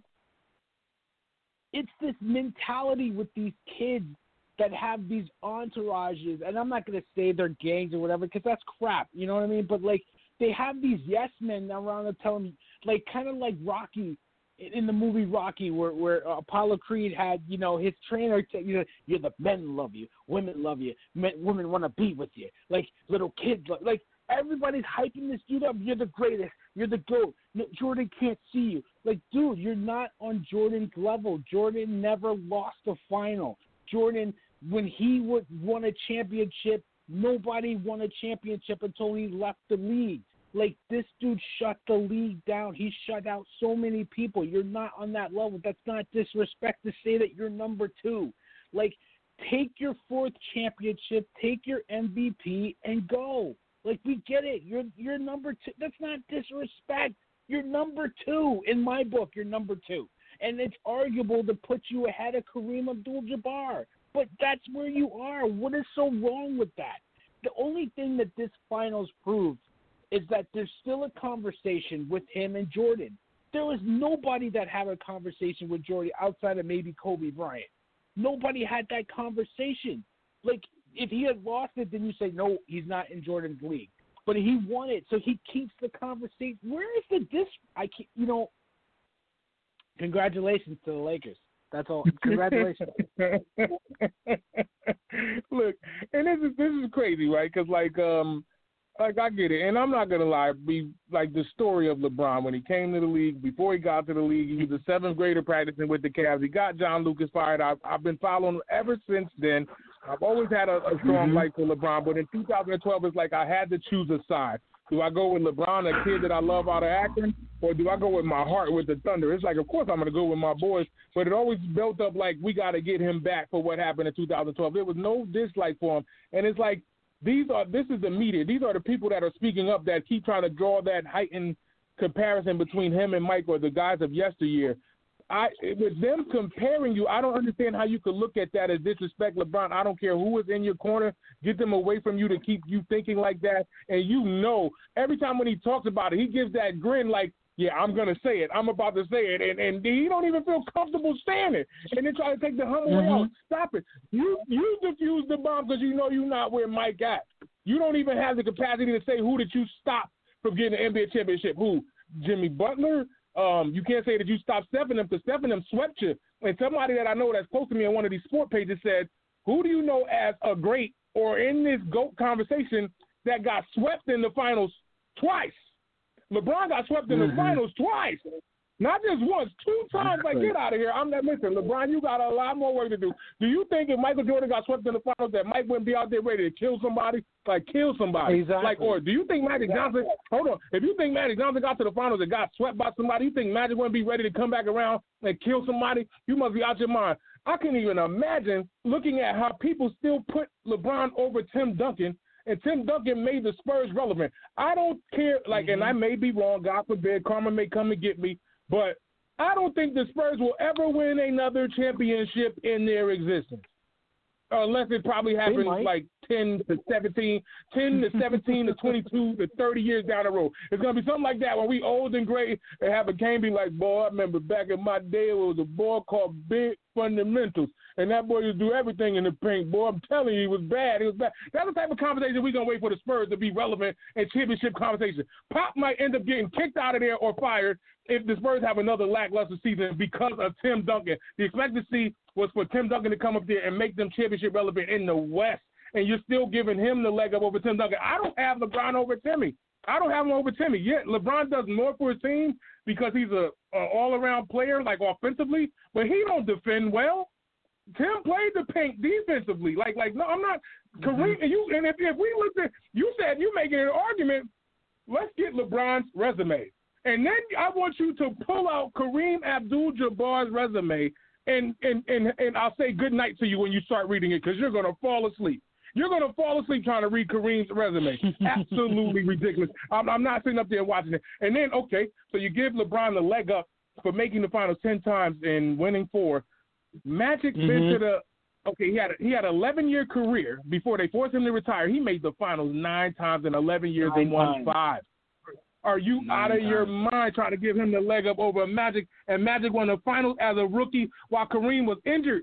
it's this mentality with these kids that have these entourages, and I'm not going to say they're gangs or whatever because that's crap, you know what I mean? But, like, they have these yes men around to tell them, like, kind of like Rocky in the movie Rocky where Apollo Creed had, his trainer, you're the men love you, women love you, women want to be with you, like, little kids, like, everybody's hyping this dude up. You're the greatest. You're the GOAT. No, Jordan can't see you. Like, dude, you're not on Jordan's level. Jordan never lost a final. Jordan, when he won a championship, nobody won a championship until he left the league. Like, this dude shut the league down. He shut out so many people. You're not on that level. That's not disrespect to say that you're number 2. Like, take your 4th championship, take your MVP, and go. Like, we get it. You're number 2. That's not disrespect. You're number 2 in my book. You're number 2, and it's arguable to put you ahead of Kareem Abdul-Jabbar. But that's where you are. What is so wrong with that? The only thing that this finals proved is that there's still a conversation with him and Jordan. There was nobody that had a conversation with Jordan outside of maybe Kobe Bryant. Nobody had that conversation. Like, if he had lost it, then you say, no, he's not in Jordan's league. But he won it, so he keeps the conversation. Where is congratulations to the Lakers. That's all. Congratulations. Look, and this is crazy, right? Because, like I get it, and I'm not gonna lie, be like the story of LeBron when he came to the league. Before he got to the league, he was a 7th grader practicing with the Cavs. He got John Lucas fired. I've been following him ever since then. I've always had a strong like for LeBron, but in 2012, it's like I had to choose a side. Do I go with LeBron, a kid that I love out of Akron, or do I go with my heart with the Thunder? It's like, of course I'm going to go with my boys, but it always built up like we got to get him back for what happened in 2012. There was no dislike for him, and it's like this is the media. These are the people that are speaking up that keep trying to draw that heightened comparison between him and Mike or the guys of yesteryear. With them comparing you, I don't understand how you could look at that as disrespect. LeBron, I don't care who is in your corner, get them away from you to keep you thinking like that. And every time when he talks about it, he gives that grin like, yeah, I'm going to say it. I'm about to say it. And he don't even feel comfortable saying it. And then try to take the humble way out. Stop it. You defuse the bomb because you know you're not where Mike at. You don't even have the capacity to say who did you stop from getting an NBA championship. Who? Jimmy Butler? You can't say that you stopped Stephen because Stephen swept you. And somebody that I know that's close to me on one of these sport pages said, who do you know as a great or in this GOAT conversation that got swept in the finals twice? LeBron got swept in the finals twice. Not just once, 2 times. Like, get out of here. Listen, LeBron, you got a lot more work to do. Do you think if Michael Jordan got swept in the finals that Mike wouldn't be out there ready to kill somebody? Like, kill somebody. Exactly. Like, or do you think Magic Johnson – hold on. If you think Magic Johnson got to the finals and got swept by somebody, you think Magic wouldn't be ready to come back around and kill somebody? You must be out your mind. I can't even imagine looking at how people still put LeBron over Tim Duncan, and Tim Duncan made the Spurs relevant. I don't care, like, and I may be wrong, God forbid, karma may come and get me, but I don't think the Spurs will ever win another championship in their existence. Unless it probably happens like 10 to 17 to 22 to 30 years down the road. It's going to be something like that when we old and gray and have a game be like, boy, I remember back in my day it was a boy called Big Fundamentals. and that boy just do everything in the paint. Boy, I'm telling you, he was bad. He was bad. That's the type of conversation we're going to wait for the Spurs to be relevant in championship conversation. Pop might end up getting kicked out of there or fired if the Spurs have another lackluster season because of Tim Duncan. The expectancy was for Tim Duncan to come up there and make them championship relevant in the West, and you're still giving him the leg up over Tim Duncan. I don't have LeBron over Timmy. I don't have him over Timmy. Yeah, LeBron does more for his team because he's a all-around player, like offensively, but he don't defend well. Tim played the paint defensively. Like no, I'm not. Kareem, and if we looked at, you said you making an argument, let's get LeBron's resume. And then I want you to pull out Kareem Abdul-Jabbar's resume, and I'll say good night to you when you start reading it because you're going to fall asleep. You're going to fall asleep trying to read Kareem's resume. Absolutely ridiculous. I'm not sitting up there watching it. And then, okay, so you give LeBron the leg up for making the finals 10 times and winning 4. Magic been to the – okay, he had an 11-year career before they forced him to retire. He made the finals 9 times in 11 years and won 5. Are you out of your mind trying to give him the leg up over Magic? And Magic won the finals as a rookie while Kareem was injured.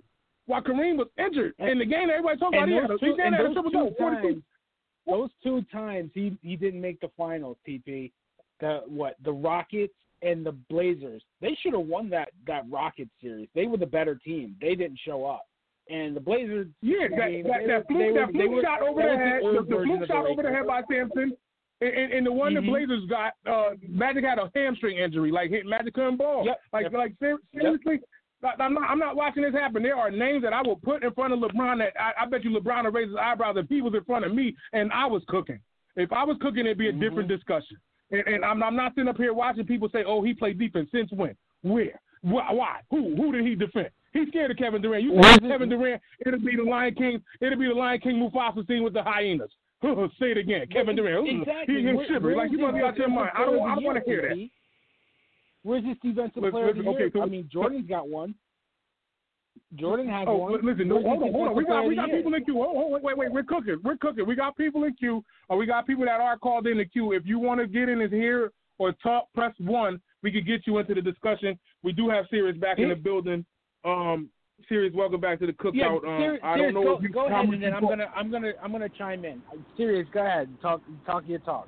In the game everybody talking about, he had a triple-double. Those 2 times he didn't make the finals, TP. The Rockets and the Blazers. They should have won that Rockets series. They were the better team. They didn't show up. And the Blazers. Yeah, that fluke shot over the head. The fluke shot over the head by Sampson. And the one the Blazers got, Magic had a hamstring injury. Like Magic couldn't ball. Like seriously. I'm not watching this happen. There are names that I will put in front of LeBron that I bet you LeBron would raise his eyebrows if he was in front of me and I was cooking. If I was cooking, it'd be a different discussion. And I'm not sitting up here watching people say, oh, he played defense. Since when? Where? Why? Who did he defend? He's scared of Kevin Durant. You say Kevin Durant, it'll be the Lion King Mufasa scene with the hyenas. Say it again. Kevin Durant. Exactly. He's shivering. Like, you must be out your mind. I don't want to hear that. Where's his defensive player of the year? So Jordan's got one. Jordan has one. Listen, hold on. We got people in queue. Wait. We're cooking. We got people in queue. Or we got people that are called in the queue. If you want to get in here or talk, press 1. We could get you into the discussion. We do have Sirius back in the building. Sirius, welcome back to the cookout. I don't know if you go ahead, and then I'm gonna chime in. Sirius, go ahead. Talk your talk.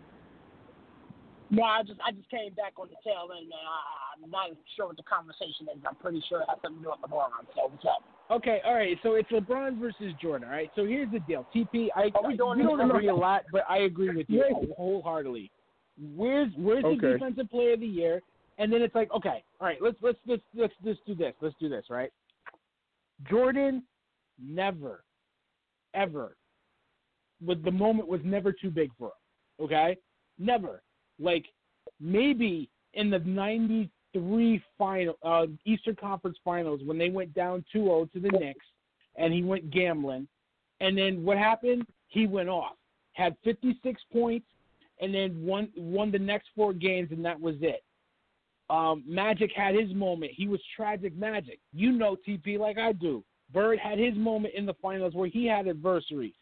No, I just came back on the tail end, man. I'm not sure what the conversation is. I'm pretty sure it has something to do with LeBron. So what's up? Okay, all right. So it's LeBron versus Jordan, all right? So here's the deal. TP, we don't agree a lot, but I agree with you wholeheartedly. Where's the defensive player of the year? And then it's like, okay, all right, let's do this. Let's do this, right? Jordan never, ever, the moment was never too big for him, okay? Never. Like, maybe in the 93 Eastern Conference Finals when they went down 2-0 to the Knicks and he went gambling. And then what happened? He went off. Had 56 points and then won the next 4 games, and that was it. Magic had his moment. He was tragic Magic. You know TP like I do. Bird had his moment in the finals where he had adversity.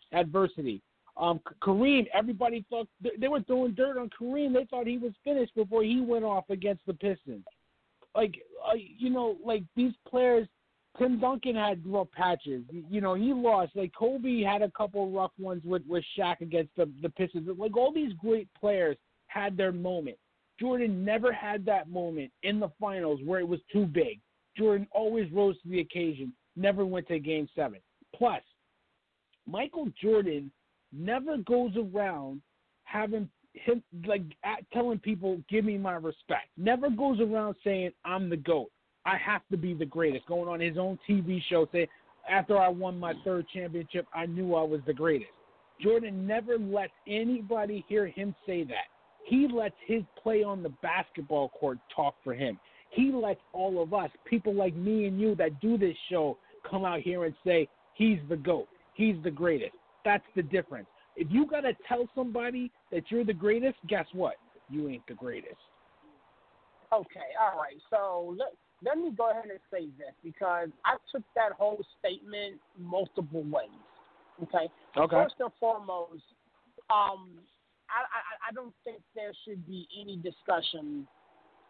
Kareem, everybody thought they were throwing dirt on Kareem. They thought he was finished before he went off against the Pistons. Like these players, Tim Duncan had rough patches. He lost. Like Kobe had a couple rough ones with Shaq against the Pistons. Like all these great players had their moment. Jordan never had that moment in the finals where it was too big. Jordan always rose to the occasion, never went to Game 7. Plus, Michael Jordan never goes around having him telling people, give me my respect. Never goes around saying, I'm the GOAT. I have to be the greatest. Going on his own TV show saying, after I won my 3rd championship, I knew I was the greatest. Jordan never lets anybody hear him say that. He lets his play on the basketball court talk for him. He lets all of us, people like me and you that do this show, come out here and say, he's the GOAT. He's the greatest. That's the difference. If you got to tell somebody that you're the greatest, guess what? You ain't the greatest. Okay, all right. So let me go ahead and say this because I took that whole statement multiple ways. Okay? First and foremost, I don't think there should be any discussion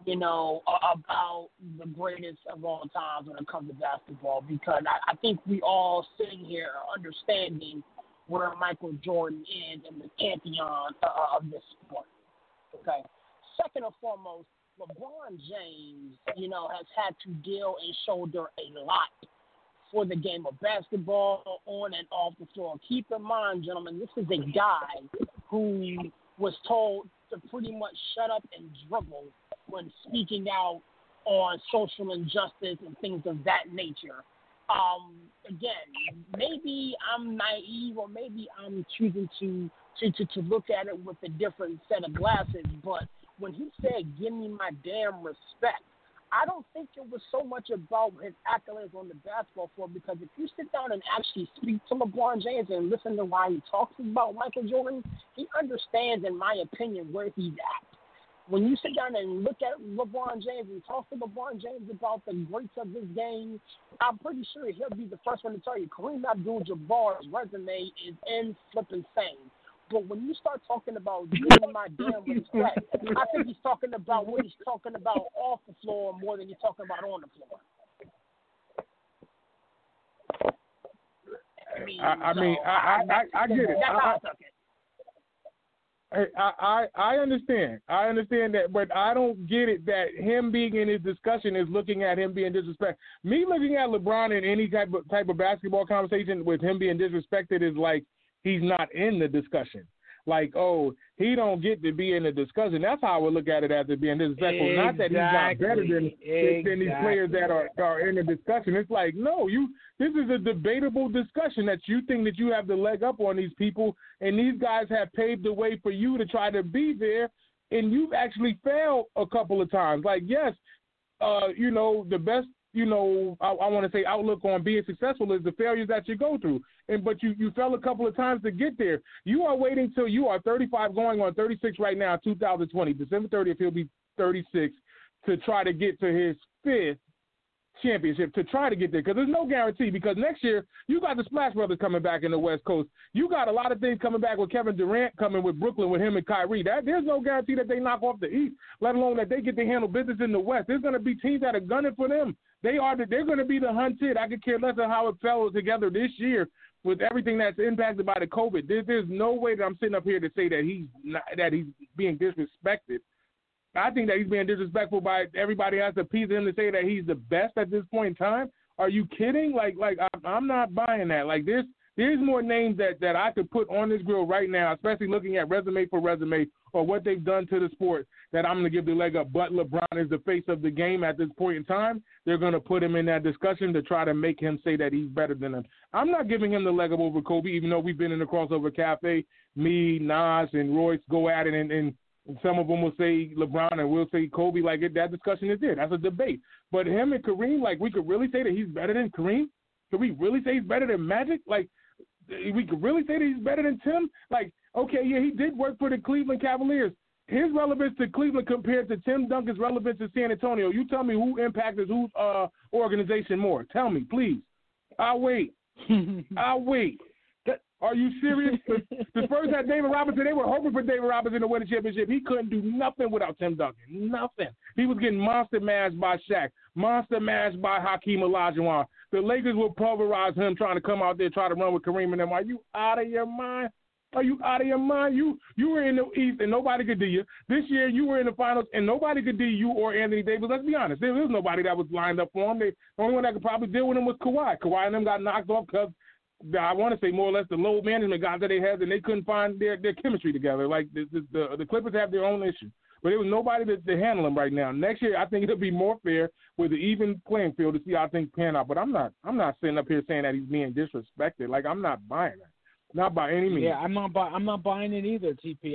about the greatest of all times when it comes to basketball, because I think we all sitting here understanding where Michael Jordan is in the pantheon of this sport. Okay. Second and foremost, LeBron James, has had to deal and shoulder a lot for the game of basketball on and off the floor. Keep in mind, gentlemen, this is a guy who was told to pretty much shut up and dribble when speaking out on social injustice and things of that nature. Again, maybe I'm naive, or maybe I'm choosing to look at it with a different set of glasses, but when he said, "Give me my damn respect," I don't think it was so much about his accolades on the basketball floor, because if you sit down and actually speak to LeBron James and listen to why he talks about Michael Jordan, he understands, in my opinion, where he's at. When you sit down and look at LeBron James and talk to LeBron James about the greats of this game, I'm pretty sure he'll be the first one to tell you Kareem Abdul-Jabbar's resume is flipping insane. But when you start talking about giving my damn respect, I think he's talking about what he's talking about off the floor more than he's talking about on the floor. I get it. That's how I took it. I understand. I understand that, but I don't get it that him being in his discussion is looking at him being disrespected. Me looking at LeBron in any type of basketball conversation with him being disrespected is like he's not in the discussion. Like, oh, he don't get to be in the discussion. That's how I would look at it as it being disrespectful. Exactly. Not that he's not better than these players that are in the discussion. It's like, no, this is a debatable discussion that you think that you have the leg up on these people, and these guys have paved the way for you to try to be there, and you've actually failed a couple of times. Like, yes, the best, I want to say outlook on being successful is the failures that you go through. But you fell a couple of times to get there. You are waiting till you are 35, going on 36 right now, 2020. December 30th, he'll be 36, to try to get to his fifth championship, to try to get there. Because there's no guarantee, because next year you got the Splash Brothers coming back in the West Coast. You got a lot of things coming back with Kevin Durant coming with Brooklyn with him and Kyrie. There's no guarantee that they knock off the East, let alone that they get to handle business in the West. There's going to be teams that are gunning for them. They're going to be the hunted. I could care less than how it fell together this year with everything that's impacted by the COVID. There's no way that I'm sitting up here to say that he's being disrespected. I think that he's being disrespectful by everybody has to appease him to say that he's the best at this point in time. Are you kidding? Like I'm not buying that. Like there's more names that I could put on this grill right now, especially looking at resume for resume or what they've done to the sport, that I'm going to give the leg up. But LeBron is the face of the game at this point in time. They're going to put him in that discussion to try to make him say that he's better than him. I'm not giving him the leg up over Kobe, even though we've been in the crossover cafe. Me, Nas, and Royce go at it, and some of them will say LeBron and we'll say Kobe. Like that discussion is there. That's a debate. But him and Kareem, like we could really say that he's better than Kareem? Could we really say he's better than Magic? Like we could really say that he's better than Tim? Like, okay, yeah, he did work for the Cleveland Cavaliers. His relevance to Cleveland compared to Tim Duncan's relevance to San Antonio. You tell me who impacted whose organization more. Tell me, please. I'll wait. I'll wait. Are you serious? The Spurs had David Robinson. They were hoping for David Robinson to win the championship. He couldn't do nothing without Tim Duncan. Nothing. He was getting monster mashed by Shaq, monster mashed by Hakeem Olajuwon. The Lakers will pulverize him trying to come out there, try to run with Kareem and them. Are you out of your mind? Are you out of your mind? You were in the East and nobody could do you. This year you were in the finals and nobody could do you or Anthony Davis. Let's be honest. There was nobody that was lined up for him. The only one that could probably deal with him was Kawhi. Kawhi and them got knocked off because I want to say more or less the load management guys that they had, and they couldn't find their chemistry together. Like the Clippers have their own issue. But there was nobody to handle them right now. Next year, I think it'll be more fair with an even playing field to see how things pan out. But I'm not sitting up here saying that he's being disrespected. Like, I'm not buying that. Not by any means. Yeah, I'm not buying it either, TP.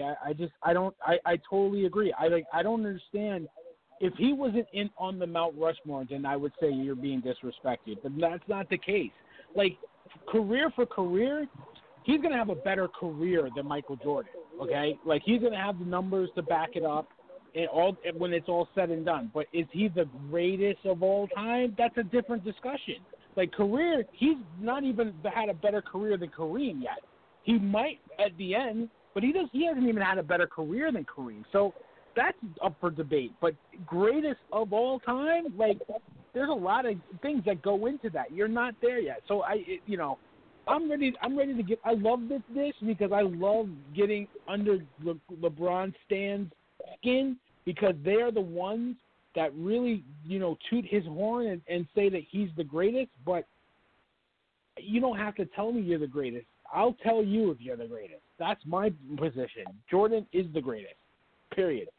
I totally agree. I don't understand. If he wasn't on the Mount Rushmore, then I would say you're being disrespected. But that's not the case. Like, career for career, he's going to have a better career than Michael Jordan, okay? Like, he's going to have the numbers to back it up when it's all said and done. But is he the greatest of all time? That's a different discussion. Like, career, he's not even had a better career than Kareem yet. He might at the end, but he hasn't even had a better career than Kareem. So that's up for debate. But greatest of all time, like, there's a lot of things that go into that. You're not there yet. So I'm ready to get. I love this because I love getting under LeBron Stan's skin because they are the ones that really, toot his horn and say that he's the greatest. But you don't have to tell me you're the greatest. I'll tell you if you're the greatest. That's my position. Jordan is the greatest. Period.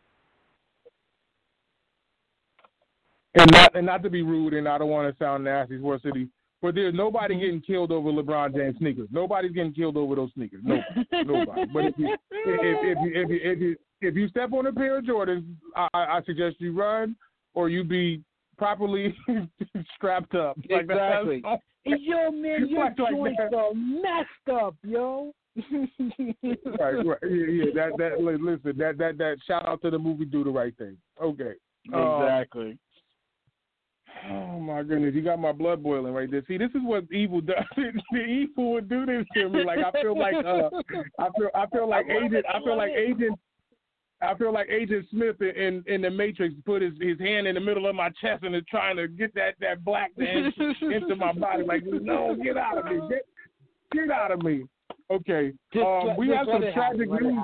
And not to be rude, and I don't want to sound nasty, Sports City, but there's nobody getting killed over LeBron James sneakers. Nobody's getting killed over those sneakers. Nobody. But if you step on a pair of Jordans, I suggest you run or you be properly strapped up. Exactly. Yo, man, your joints are messed up, yo. right. Yeah. That shout out to the movie Do the Right Thing. Okay. Exactly. Oh my goodness, you got my blood boiling right there. See, this is what evil does. The evil would do this to me. Like I feel like Agent Smith in the Matrix put his hand in the middle of my chest and is trying to get that black man into my body. Like, no, get out of me. Get out of me. Okay. We have some tragic news.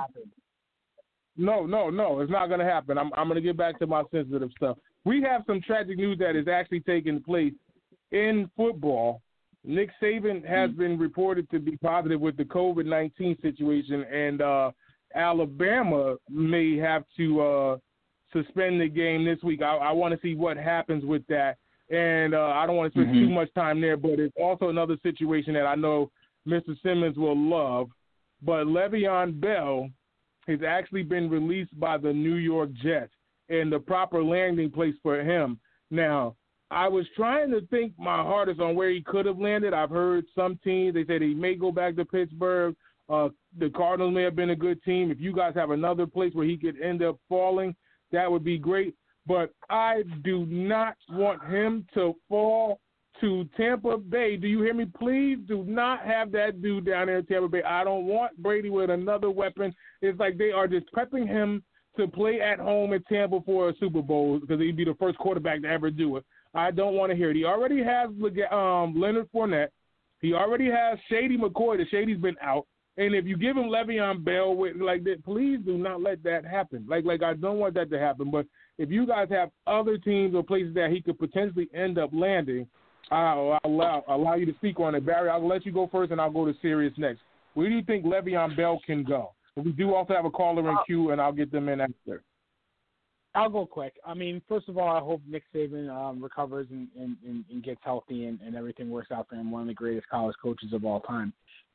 No, it's not going to happen. I'm going to get back to my sensitive stuff. We have some tragic news that is actually taking place in football. Nick Saban has been reported to be positive with the COVID-19 situation, and Alabama may have to suspend the game this week. I want to see what happens with that, and I don't want to spend too much time there, but it's also another situation that I know Mr. Simmons will love. But Le'Veon Bell has actually been released by the New York Jets and the proper landing place for him. Now, I was trying to think my hardest on where he could have landed. I've heard some teams, they said he may go back to Pittsburgh. The Cardinals may have been a good team. If you guys have another place where he could end up falling, that would be great. But I do not want him to fall to Tampa Bay. Do you hear me? Please do not have that dude down there in Tampa Bay. I don't want Brady with another weapon. It's like they are just prepping him to play at home in Tampa for a Super Bowl because he'd be the first quarterback to ever do it. I don't want to hear it. He already has Leonard Fournette. He already has Shady McCoy. The Shady's been out. And if you give him Le'Veon Bell with like that, please do not let that happen. Like I don't want that to happen. But if you guys have other teams or places that he could potentially end up landing, I'll allow you to speak on it. Barry, I'll let you go first, and I'll go to Sirius next. Where do you think Le'Veon Bell can go? We do also have a caller in queue, and I'll get them in after. I'll go quick. I mean, first of all, I hope Nick Saban recovers and gets healthy and everything works out for him, one of the greatest college coaches of all time.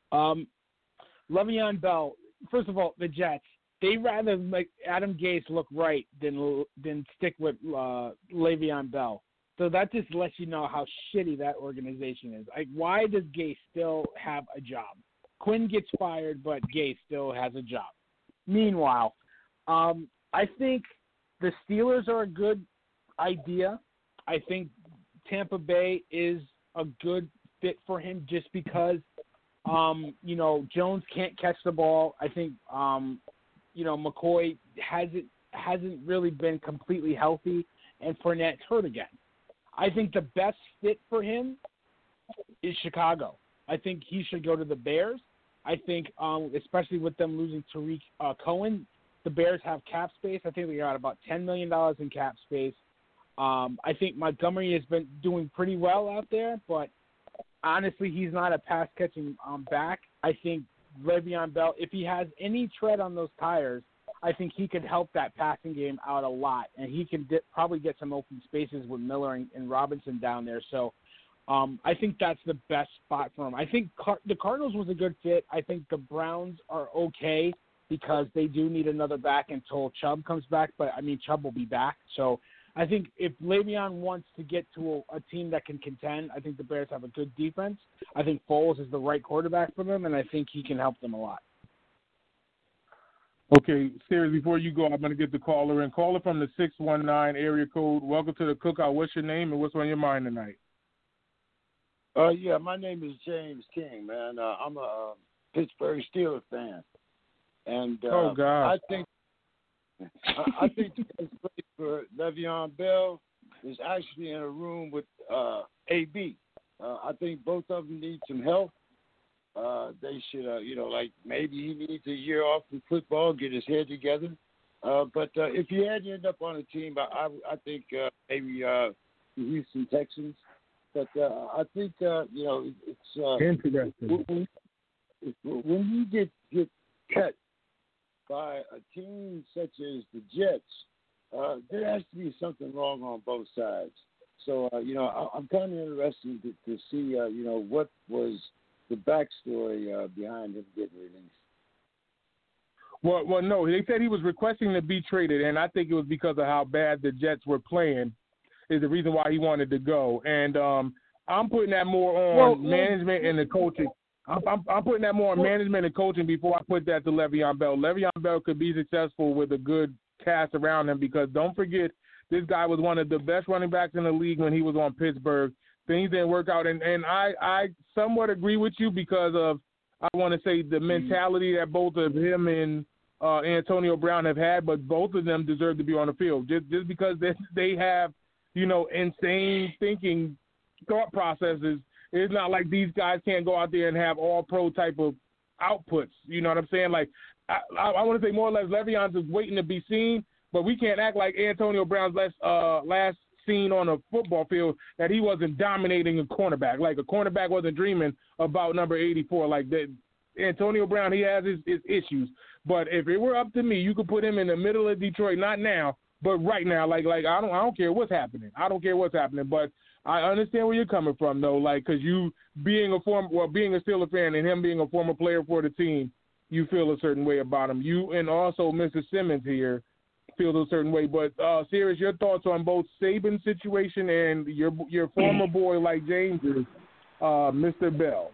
Le'Veon Bell, first of all, the Jets, they rather make Adam Gase look right than stick with Le'Veon Bell. So that just lets you know how shitty that organization is. Like, why does Gase still have a job? Quinn gets fired, but Gase still has a job. Meanwhile, I think the Steelers are a good idea. I think Tampa Bay is a good fit for him just because, Jones can't catch the ball. I think, McCoy hasn't really been completely healthy, and Fournette's hurt again. I think the best fit for him is Chicago. I think he should go to the Bears. I think, especially with them losing Tariq Cohen, the Bears have cap space. I think they got about $10 million in cap space. I think Montgomery has been doing pretty well out there, but honestly, he's not a pass-catching back. I think Le'Veon Bell, if he has any tread on those tires, I think he could help that passing game out a lot, and he can probably get some open spaces with Miller and Robinson down there. So I think that's the best spot for him. I think the Cardinals was a good fit. I think the Browns are okay because they do need another back until Chubb comes back, but, Chubb will be back. So I think if Le'Veon wants to get to a team that can contend, I think the Bears have a good defense. I think Foles is the right quarterback for them, and I think he can help them a lot. Okay, Sirius, before you go, I'm going to get the caller in. Caller from the 619 area code. Welcome to the Cookout. What's your name and what's on your mind tonight? My name is James King, man. I'm a Pittsburgh Steelers fan. And oh, God. I think the best place for Le'Veon Bell is actually in a room with AB. I think both of them need some help. They should, like maybe he needs a year off from football, get his head together. But if he had to end up on a team, I think maybe the Houston Texans. But I think it's interesting when you get cut by a team such as the Jets. There has to be something wrong on both sides. So I'm kind of interested to see what was the backstory behind him getting released. Well, no. They said he was requesting to be traded, and I think it was because of how bad the Jets were playing is the reason why he wanted to go. And I'm putting that more on management and the coaching. I'm putting that more on management and coaching before I put that to Le'Veon Bell. Le'Veon Bell could be successful with a good cast around him because don't forget, this guy was one of the best running backs in the league when he was on Pittsburgh. Things didn't work out, and I somewhat agree with you because of, I want to say, the mentality that both of him and Antonio Brown have had, but both of them deserve to be on the field. Just because they have, insane thinking thought processes, it's not like these guys can't go out there and have all-pro type of outputs. You know what I'm saying? Like, I want to say more or less Le'Veon's is waiting to be seen, but we can't act like Antonio Brown's last seen on a football field that he wasn't dominating a cornerback. Like, a cornerback wasn't dreaming about number 84. Like, that. Antonio Brown, he has his issues. But if it were up to me, you could put him in the middle of Detroit, not now, but right now. Like I don't care what's happening. I don't care what's happening. But I understand where you're coming from, though. Like, because you being a Steelers fan and him being a former player for the team, you feel a certain way about him. You and also Mr. Simmons here feel a certain way. But Sirius, your thoughts on both Saban's situation and your former boy like James is, Mr. Bell.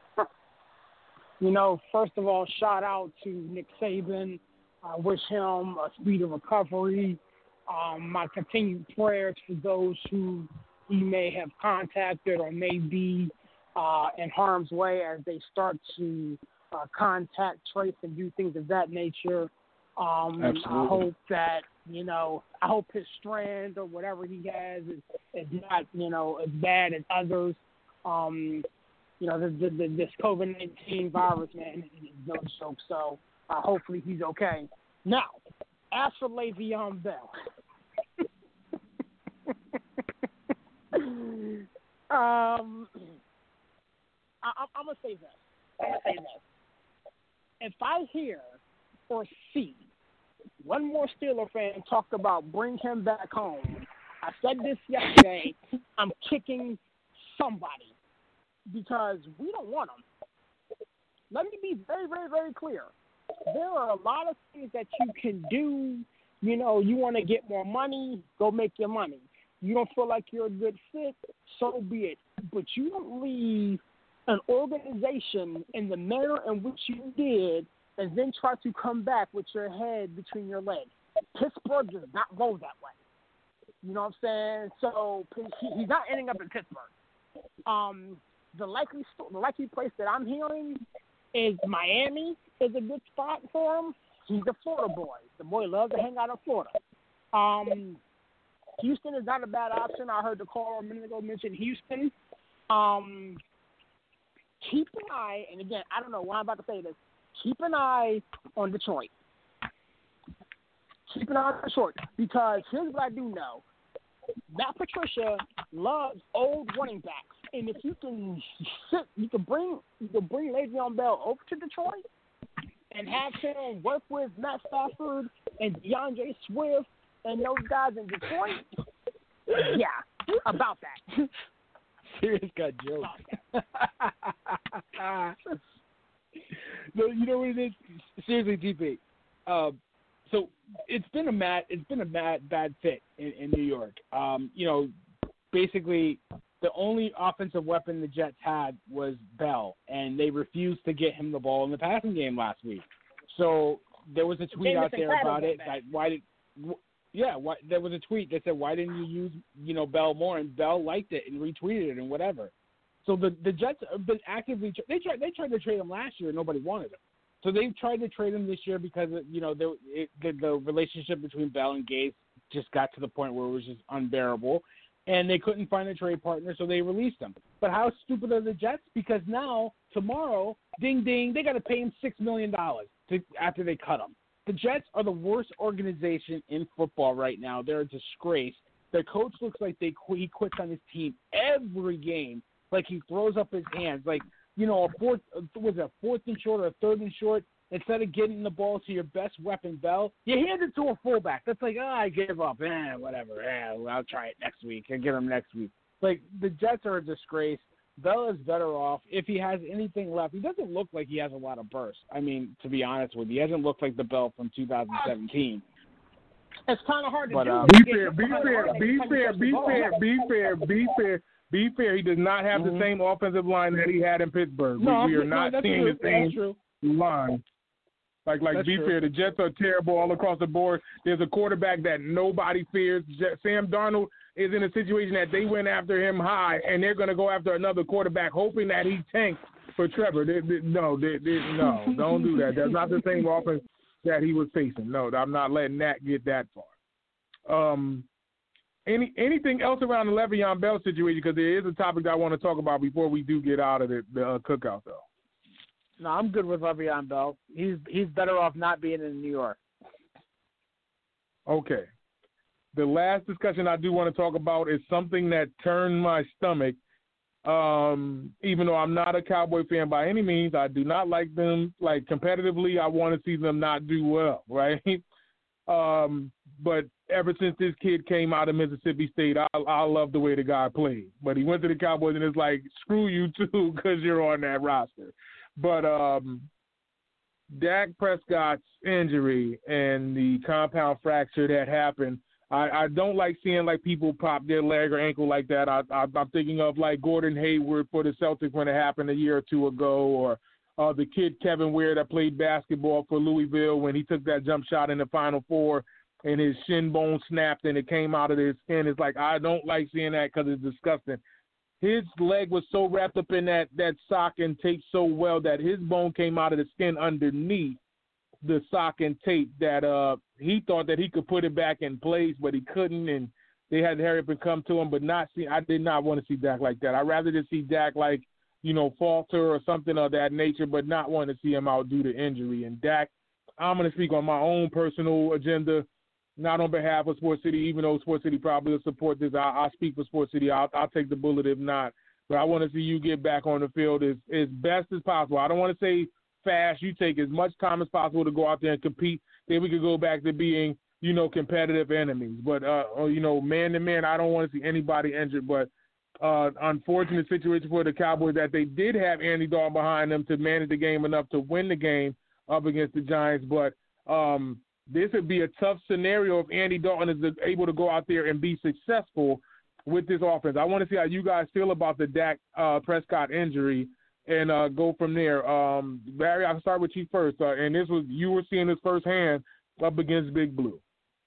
First of all, shout out to Nick Saban. I wish him a speedy recovery. My continued prayers for those who he may have contacted or may be in harm's way as they start to contact, trace, and do things of that nature. Absolutely. I hope that, I hope his strand or whatever he has is not, as bad as others. This COVID-19 virus, man, is no joke. So hopefully he's okay. Now, as for Le'Veon Bell, I'm gonna say this. If I hear or see one more Steeler fan talk about bring him back home, I said this yesterday, I'm kicking somebody. Because we don't want them. Let me be very, very, very clear. There are a lot of things that you can do. You want to get more money, go make your money. You don't feel like you're a good fit, so be it. But you don't leave an organization in the manner in which you did and then try to come back with your head between your legs. Pittsburgh does not go that way. You know what I'm saying? So he's not ending up in Pittsburgh. The likely place that I'm hearing is Miami is a good spot for him. He's a Florida boy. The boy loves to hang out in Florida. Houston is not a bad option. I heard the caller a minute ago mention Houston. Keep an eye, and again, I don't know why I'm about to say this, keep an eye on Detroit. Keep an eye on Detroit, because here's what I do know. Matt Patricia loves old running backs. And if you can bring Le'Veon Bell over to Detroit and have him work with Matt Stafford and DeAndre Swift and those guys in Detroit, yeah, about that. Sirius got jokes. No, you know what it is? Seriously, DP. So it's been a bad fit in New York. Basically, the only offensive weapon the Jets had was Bell, and they refused to get him the ball in the passing game last week. So there was a tweet out there about it. There was a tweet that said, "Why didn't you use Bell more?" And Bell liked it and retweeted it and whatever. So the Jets have been actively they tried to trade him last year and nobody wanted him. So they've tried to trade him this year because the relationship between Bell and Gase just got to the point where it was just unbearable, and they couldn't find a trade partner, so they released him. But how stupid are the Jets? Because now, tomorrow, ding, ding, they got to pay him $6 million after they cut him. The Jets are the worst organization in football right now. They're a disgrace. Their coach looks like he quits on his team every game. Like he throws up his hands. Like, a fourth and short or a third and short, instead of getting the ball to your best weapon, Bell, you hand it to a fullback. That's like, I give up. Whatever. I'll try it next week. I'll get him next week. Like, the Jets are a disgrace. Bell is better off if he has anything left. He doesn't look like he has a lot of burst. I mean, to be honest with you, he hasn't looked like the Bell from 2017. It's kind of hard to do. Be fair. He does not have the same offensive line that he had in Pittsburgh. We are not seeing the same line. Like be fair, the Jets are terrible all across the board. There's a quarterback that nobody fears. Sam Darnold is in a situation that they went after him high, and they're going to go after another quarterback, hoping that he tanks for Trevor. No, don't do that. That's not the same offense that he was facing. No, I'm not letting that get that far. Anything else around the Le'Veon Bell situation? Because there is a topic that I want to talk about before we do get out of the cookout, though. No, I'm good with Le'Veon Bell. He's better off not being in New York. Okay. The last discussion I do want to talk about is something that turned my stomach. Even though I'm not a Cowboy fan by any means, I do not like them. Like, competitively, I want to see them not do well, right? But ever since this kid came out of Mississippi State, I love the way the guy played. But he went to the Cowboys, and it's like, screw you, too, because you're on that roster. But Dak Prescott's injury and the compound fracture that happened, I don't like seeing, like, people pop their leg or ankle like that. I'm thinking of, like, Gordon Hayward for the Celtics when it happened a year or two ago, or the kid Kevin Ware that played basketball for Louisville when he took that jump shot in the Final Four and his shin bone snapped and it came out of his skin. It's like, I don't like seeing that because it's disgusting. His leg was so wrapped up in that sock and tape so well that his bone came out of the skin underneath the sock and tape that he thought that he could put it back in place, but he couldn't, and they had to hurry up and come to him. But I did not want to see Dak like that. I'd rather just see Dak like, falter or something of that nature, but not want to see him out due to injury. And Dak, I'm going to speak on my own personal agenda, not on behalf of Sports City, even though Sports City probably will support this. I'll speak for Sports City. I'll take the bullet if not. But I want to see you get back on the field as best as possible. I don't want to say fast. You take as much time as possible to go out there and compete. Then we could go back to being, competitive enemies. But, man to man, I don't want to see anybody injured. But unfortunate situation for the Cowboys that they did have Andy Dalton behind them to manage the game enough to win the game up against the Giants. But this would be a tough scenario if Andy Dalton is able to go out there and be successful with this offense. I want to see how you guys feel about the Dak Prescott injury and go from there. Barry, I'll start with you first. And you were seeing this firsthand up against Big Blue.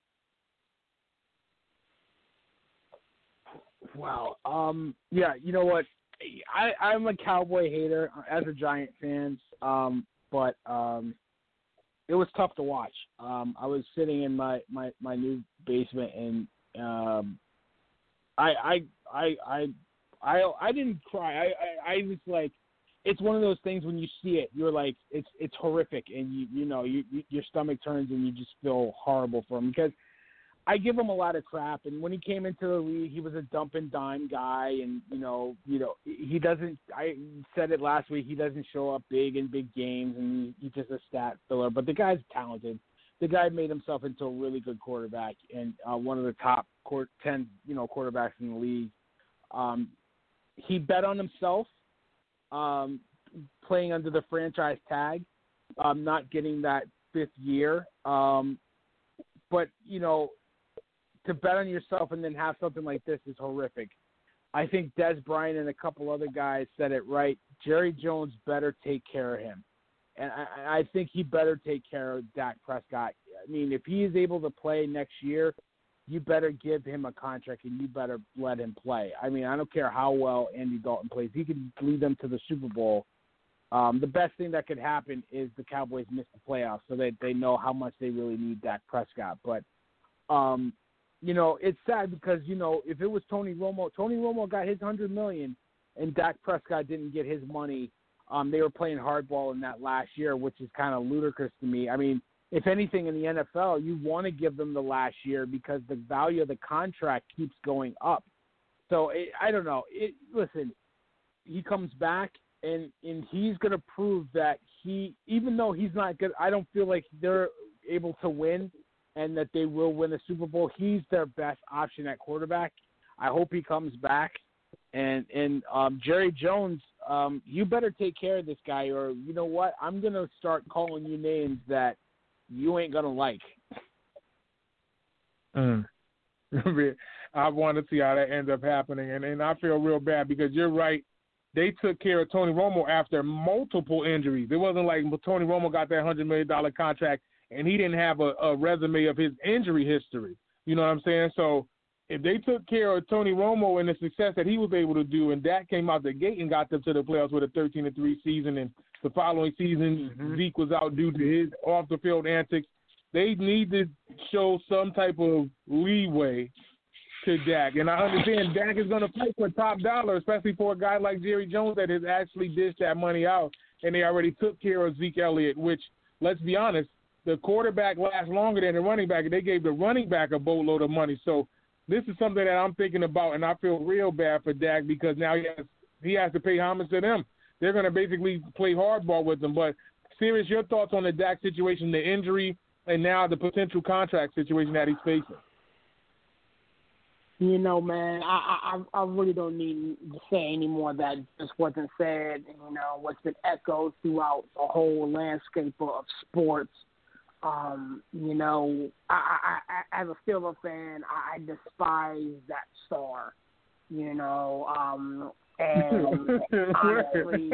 Wow. Yeah, you know what? I'm a Cowboy hater as a Giant fan, but it was tough to watch. I was sitting in my new basement, and I didn't cry. I was like, it's one of those things when you see it, you're like, it's horrific, and your stomach turns, and you just feel horrible for him because I give him a lot of crap. And when he came into the league, he was a dump and dime guy, and he doesn't. I said it last week. He doesn't show up big in big games, and he's just a stat filler. But the guy's talented. The guy made himself into a really good quarterback and one of the top 10 quarterbacks in the league. He bet on himself, playing under the franchise tag, not getting that 5th year. But to bet on yourself and then have something like this is horrific. I think Des Bryant and a couple other guys said it right. Jerry Jones better take care of him. And I think he better take care of Dak Prescott. I mean, if he is able to play next year, you better give him a contract and you better let him play. I mean, I don't care how well Andy Dalton plays. He can lead them to the Super Bowl. The best thing that could happen is the Cowboys miss the playoffs, so that they know how much they really need Dak Prescott. But, it's sad because, if it was Tony Romo got his $100 million and Dak Prescott didn't get his money. They were playing hardball in that last year, which is kind of ludicrous to me. I mean, if anything in the NFL, you want to give them the last year because the value of the contract keeps going up. So I don't know. Listen, he comes back and he's going to prove that even though he's not good, I don't feel like they're able to win and that they will win the Super Bowl. He's their best option at quarterback. I hope he comes back. And Jerry Jones, you better take care of this guy, or you know what? I'm going to start calling you names that you ain't going to like. I want to see how that ends up happening, and I feel real bad because you're right. They took care of Tony Romo after multiple injuries. It wasn't like Tony Romo got that $100 million contract and he didn't have a resume of his injury history. You know what I'm saying? So if they took care of Tony Romo and the success that he was able to do, and Dak came out the gate and got them to the playoffs with a 13-3 season, and the following season Zeke was out due to his off-the-field antics, they need to show some type of leeway to Dak. And I understand Dak is going to play for top dollar, especially for a guy like Jerry Jones that has actually dished that money out, and they already took care of Zeke Elliott, which, let's be honest, the quarterback lasts longer than the running back, and they gave the running back a boatload of money. So this is something that I'm thinking about, and I feel real bad for Dak because now he has to pay homage to them. They're going to basically play hardball with them. But, Sirius, your thoughts on the Dak situation, the injury, and now the potential contract situation that he's facing? Man, I really don't need to say any more that just wasn't said, what's been echoed throughout the whole landscape of sports. I as a Steelers fan, I despise that star, and honestly,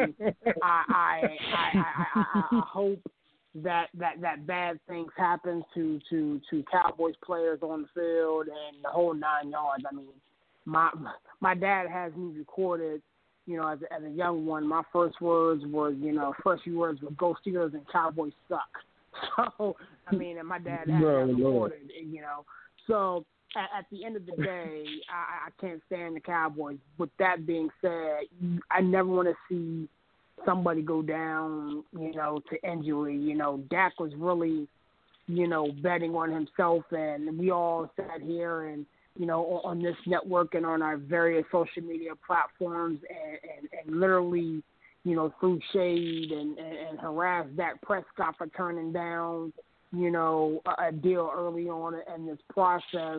I hope that bad things happen to Cowboys players on the field and the whole 9 yards. I mean, my dad has me recorded, as a young one. My first few words were "Go Steelers" and "Cowboys suck." So, and my dad had that recorded, So, at the end of the day, I can't stand the Cowboys. With that being said, I never want to see somebody go down, to injury. Dak was really, betting on himself, and we all sat here and, on this network and on our various social media platforms and literally, threw shade and harassed Dak Prescott for turning down, a deal early on in this process.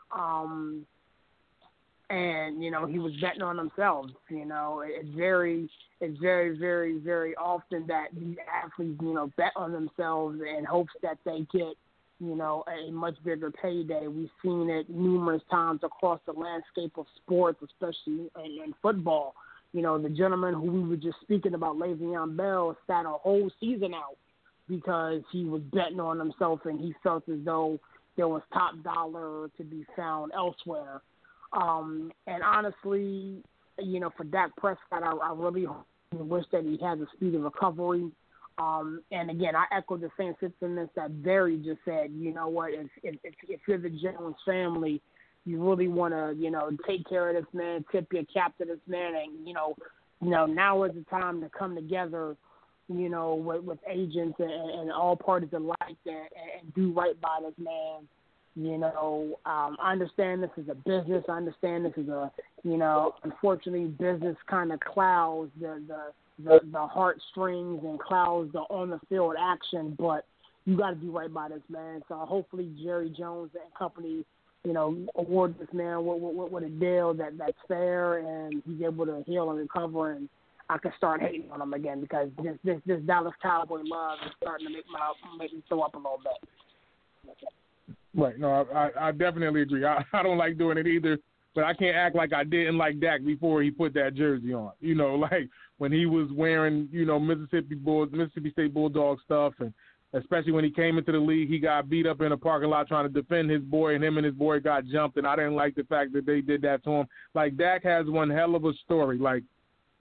And, he was betting on himself. It's very, very, very often that these athletes, bet on themselves in hopes that they get, a much bigger payday. We've seen it numerous times across the landscape of sports, especially in football. The gentleman who we were just speaking about, Le'Veon Bell, sat a whole season out because he was betting on himself and he felt as though there was top dollar to be found elsewhere. And honestly, for Dak Prescott, I really wish that he has a speedy recovery. And again, I echo the same sentiments that Barry just said. You know what? If you're the Jones family, you really want to, take care of this man, tip your cap to this man, and now is the time to come together, with agents and all parties alike and do right by this man. I understand this is a business. I understand this is a, unfortunately, business kind of clouds the heartstrings and clouds the on the field action. But you got to do right by this man. So hopefully Jerry Jones and company, award this man with a deal that's fair and he's able to heal and recover, and I can start hating on him again because this Dallas Cowboy love is starting to make me throw up a little bit. Right. No, I definitely agree. I don't like doing it either, but I can't act like I didn't like Dak before he put that jersey on. Like when he was wearing, Mississippi State Bulldog stuff, and especially when he came into the league, he got beat up in a parking lot trying to defend his boy, and him and his boy got jumped, and I didn't like the fact that they did that to him. Like, Dak has one hell of a story. Like,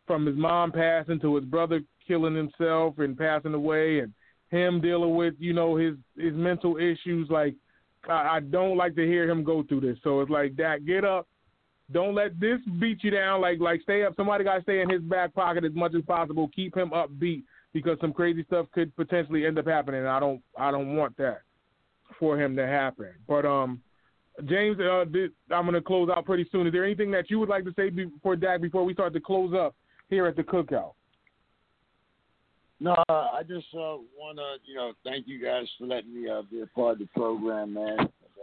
from his mom passing to his brother killing himself and passing away, and him dealing with, you know, his mental issues. Like, I don't like to hear him go through this. So it's like, Dak, get up. Don't let this beat you down. Like stay up. Somebody got to stay in his back pocket as much as possible. Keep him upbeat because some crazy stuff could potentially end up happening. I don't want that for him to happen. But James, I'm going to close out pretty soon. Is there anything that you would like to say for Dak before we start to close up here at the cookout? No, I just want to, thank you guys for letting me be a part of the program, man.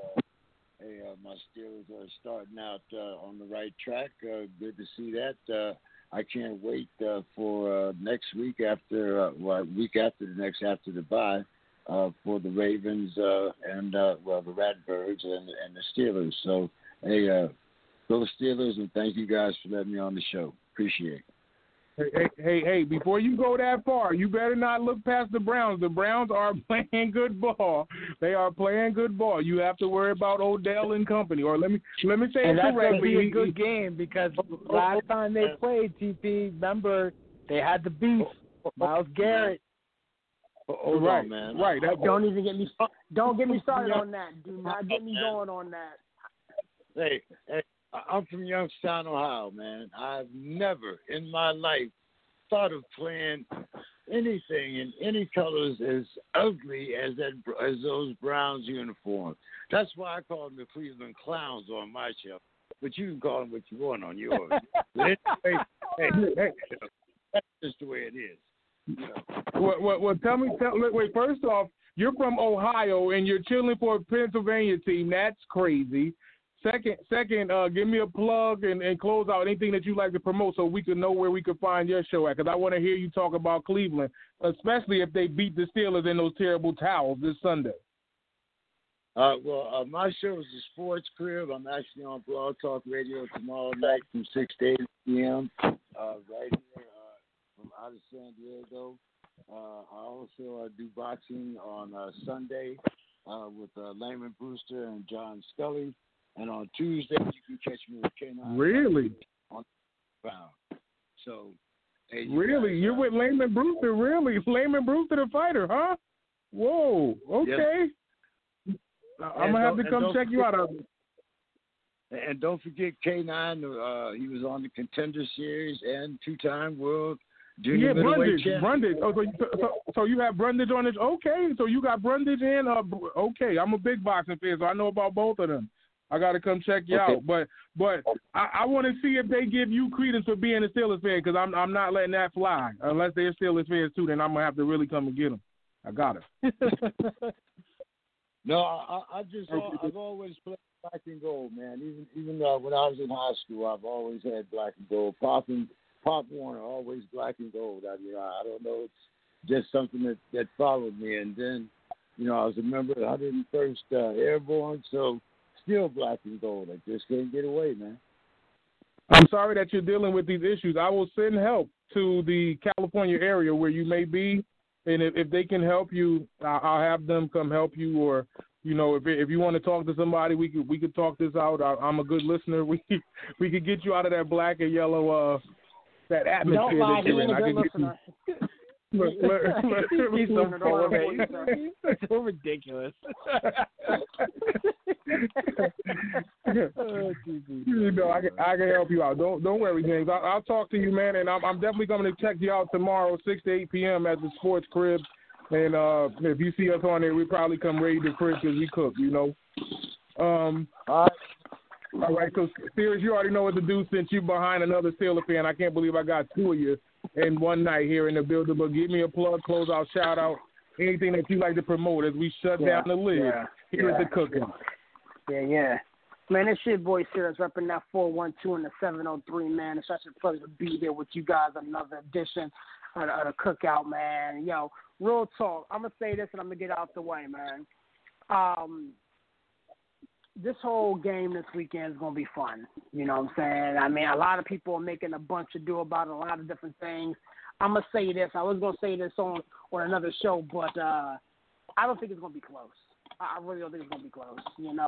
My Steelers are starting out on the right track. Good to see that. I can't wait for next week week after the next after the bye for the Ravens and the Ratbirds and the Steelers. So, hey, go Steelers, and thank you guys for letting me on the show. Appreciate it. Hey, before you go that far, you better not look past the Browns. The Browns are playing good ball. They are playing good ball. You have to worry about Odell and company. Or let me say and it correctly. And that's going to be a good game because last time they played, TP, remember, they had the beef. Myles Garrett. Right, man. Right. Don't get me started on that. Do not get me going on that. Hey, I'm from Youngstown, Ohio, man. I've never in my life thought of playing anything in any colors as ugly as those Browns uniforms. That's why I call them the Cleveland Clowns on my show. But you can call them what you want on yours. But anyway, hey, that's just the way it is. Well, wait, first off, you're from Ohio and you're chilling for a Pennsylvania team. That's crazy. Second, give me a plug and close out anything that you like to promote so we can know where we can find your show at. Because I want to hear you talk about Cleveland, especially if they beat the Steelers in those terrible towels this Sunday. My show is the Sports Crib. I'm actually on Blog Talk Radio tomorrow night from 6 to 8 p.m. Right here from out of San Diego. I also do boxing on Sunday with Layman Brewster and John Scully. And on Tuesday, you can catch me with K9. Really? On Pound. So, hey, really? You're with Layman Brewster? Really? Layman Brewster, the fighter, huh? Whoa. Okay. Yes. I'm going to have to come check you out. And don't forget K9. He was on the Contender Series and two-time world junior middleweight champion. Brundage. So you have Brundage on this? Okay. So you got Brundage and okay. I'm a big boxing fan, so I know about both of them. I got to come check you out. But I want to see if they give you credence for being a Steelers fan because I'm not letting that fly. Unless they're Steelers fans too, then I'm going to have to really come and get them. I got it. No, I've always played black and gold, man. Even when I was in high school, I've always had black and gold. Pop Warner, always black and gold. I don't know. It's just something that followed me. And then, I was a member of the 101st Airborne, so still black and gold. I just can't get away, man. I'm sorry that you're dealing with these issues. I will send help to the California area where you may be, and if they can help you, I'll have them come help you. Or, if you want to talk to somebody, we could talk this out. I'm a good listener. We could get you out of that black and yellow that atmosphere. Don't lie, that you're in. I can get you. He's so ridiculous. I can help you out. Don't worry, James. I'll talk to you, man, and I'm definitely going to check you out tomorrow, 6 to 8 p.m. at the Sports Crib. And if you see us on there, we probably come ready to Chris because we cook, All right, so Steelers, you already know what to do since you're behind another Steelers fan. I can't believe I got two of you in one night here in the building. But give me a plug, close out, shout out, anything that you like to promote as we shut down the lid here at the cooking. Yeah. Man, it's your boy Sirius repping that 412 and the 703, man. It's such a pleasure to be here with you guys. Another edition of the cookout, man. Yo, real talk. I'm going to say this and I'm going to get out the way, man. This whole game this weekend is going to be fun. You know what I'm saying? I mean, a lot of people are making a bunch ado about a lot of different things. I'm going to say this. I was going to say this on another show, but I don't think it's going to be close. I really don't think it's going to be close.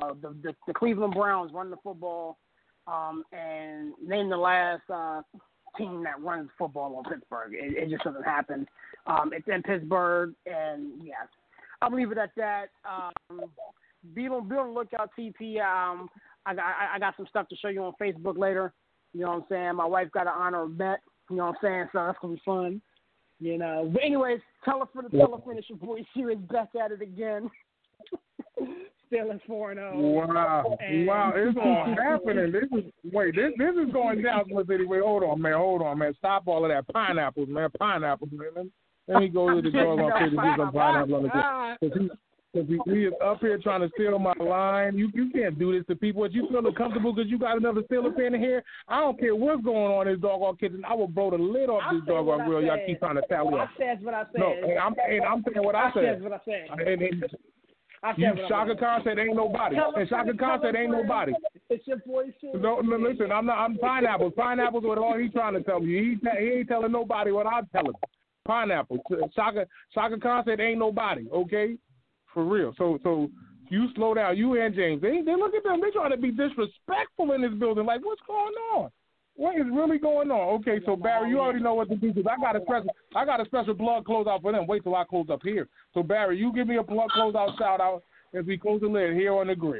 The Cleveland Browns run the football and named the last team that runs football on Pittsburgh. It just doesn't happen. It's in Pittsburgh, and yes, I'll leave it at that. Be on the lookout, TP. I got some stuff to show you on Facebook later. You know what I'm saying? My wife got an honor bet. You know what I'm saying? So that's gonna be fun. You know. But anyways, tell her for the telephone. It's your boy Sirius back at it again. Steelers 4-0. Wow, it's all happening. This is going down. Wait, hold on, man. Stop all of that pineapples, man. Let me go to the dog off here to get some pineapple on the because he is up here trying to steal my line. You can't do this to people. If you feel uncomfortable because you got another Steeler fan in here, I don't care what's going on in this doggone kitchen. I will blow the lid off this doggone grill. Y'all keep trying to tally up. I said what I said. No, I'm saying what I said. I said what I said. Shaka Khan said ain't nobody. And Shaka Khan said ain't nobody. It's your voice. No, listen, I'm pineapples. Pineapples what all he's trying to tell me. He ain't telling nobody what I'm telling him. Pineapples. Shaka Khan said ain't nobody, okay? For real. So you slow down. You and James. They look at them. They trying to be disrespectful in this building. Like, what's going on? What is really going on? Okay, so Barry, you already know what to do because I got a special plug closeout for them. Wait till I close up here. So Barry, you give me a plug closeout shout out as we close the lid here on the grid.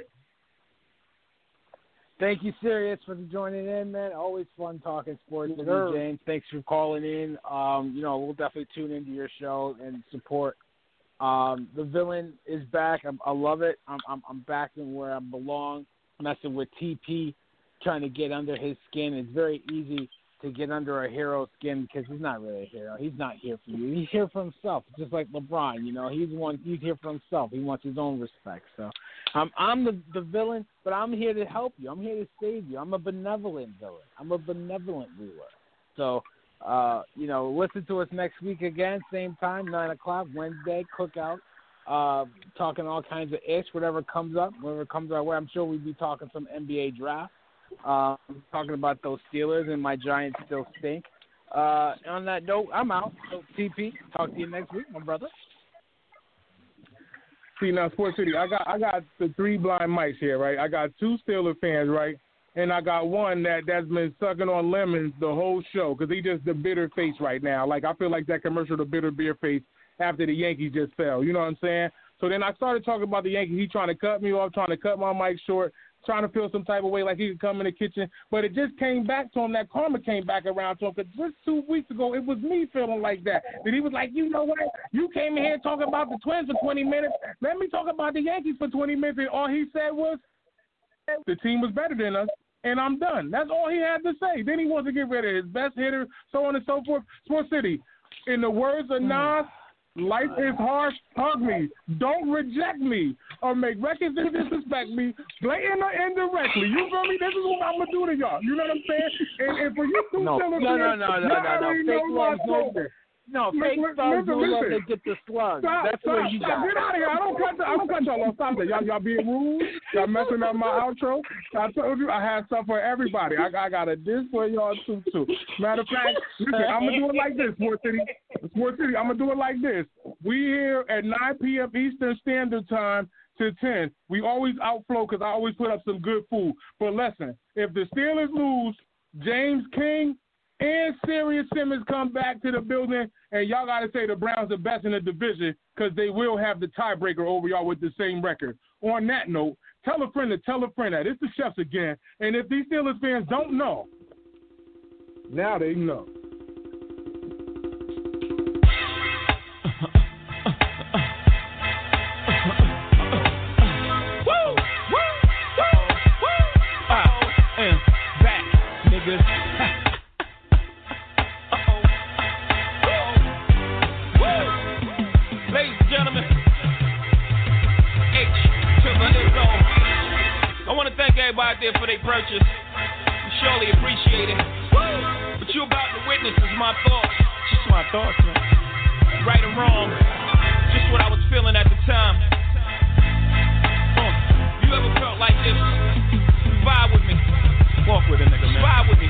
Thank you, Sirius, for joining in, man. Always fun talking sports with you, James. Thanks for calling in. We'll definitely tune into your show and support. The villain is back. I love it. I'm back in where I belong. Messing with TP, trying to get under his skin. It's very easy to get under a hero's skin because he's not really a hero. He's not here for you. He's here for himself, just like LeBron. You know, he's here for himself. He wants his own respect. So I'm the villain, but I'm here to help you. I'm here to save you. I'm a benevolent villain. I'm a benevolent ruler. So, listen to us next week again, same time, 9 o'clock, Wednesday, Cookout, talking all kinds of ish, whatever comes up, whatever comes our way. I'm sure we'll be talking some NBA draft, talking about those Steelers, and my Giants still stink. On that note, I'm out. So, TP, talk to you next week, my brother. See, now, Sports City, I got the three blind mice here, right? I got two Steelers fans, right? And I got one that's been sucking on lemons the whole show because he just the bitter face right now. Like, I feel like that commercial, the bitter beer face, after the Yankees just fell. You know what I'm saying? So then I started talking about the Yankees. He trying to cut me off, trying to cut my mic short, trying to feel some type of way like he could come in the kitchen. But it just came back to him. That karma came back around to him because just 2 weeks ago, it was me feeling like that. And he was like, you know what? You came in here talking about the Twins for 20 minutes. Let me talk about the Yankees for 20 minutes. And all he said was the team was better than us. And I'm done. That's all he had to say. Then he wants to get rid of his best hitter, so on and so forth. Sports City, in the words of Nas, life is harsh, hug me. Don't reject me or make records that disrespect me, blatant or indirectly. You feel me? This is what I'm going to do to y'all. You know what I'm saying? And for you two No. No, fake thugs who love to get the slugs. That's what you got. Get out of here. I don't cut y'all off. Stop that. Y'all being rude. Y'all messing up my outro. I told you I had stuff for everybody. I got a diss for y'all too. Matter of fact, listen, I'm going to do it like this, Sports City. I'm going to do it like this. We here at 9 p.m. Eastern Standard Time to 10. We always outflow because I always put up some good food. But listen, if the Steelers lose, James King and Sirius Simmons come back to the building, and y'all got to say the Browns are best in the division because they will have the tiebreaker over y'all with the same record. On that note, tell a friend that. It's the Chefs again. And if these Steelers fans don't know, now they know. Out there for their purchase. We surely appreciate it. What you about to witness is my thoughts. Just my thoughts, man. Right or wrong, just what I was feeling at the time. You ever felt like this? Vibe with me. Walk with a nigga, man. Vibe with me.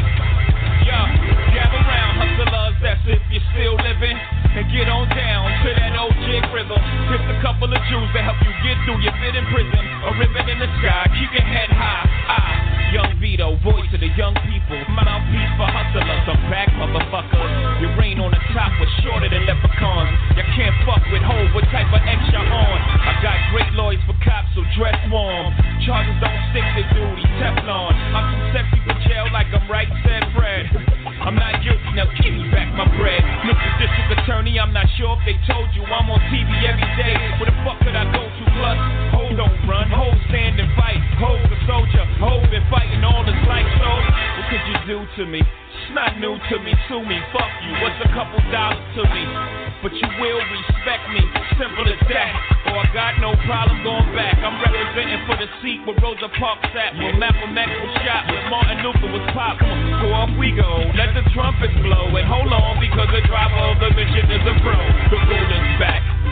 Yo, gather round, hustlers, that's if you're still living. And get on down to that OG jig rhythm. Here's a couple of Jews to help you get through your fit in prison. A ribbon in the sky, keep your head high. Young Vito, voice of the young people. Mouthpiece for hustlers, I'm back, motherfuckers. Your reign on the top was shorter than leprechauns. You can't fuck with Hov, what type of X you're on? I got great lawyers for cops, so dress warm. Charges don't stick to duty, Teflon. I'm too sexy for jail like I'm right, said Fred. I'm not guilty, now give me back my bread. Mr. District Attorney, I'm not sure if they told you I'm on TV every day. Where the fuck could I go to? Plus, Hov don't run, Hov stand and fight. Hov's a soldier, Hov been fighting all his life, so what could you do to me? It's not new to me, sue me, fuck you, what's a couple dollars to me? But you will respect me, simple as that. Or I got no problem going back. I'm representing for the seat where Rosa Parks sat, where Malcolm X was shot, where Martin Luther was popped. So off we go, let the trumpets blow, and hold on because the driver of the mission is a pro. The ruler's back.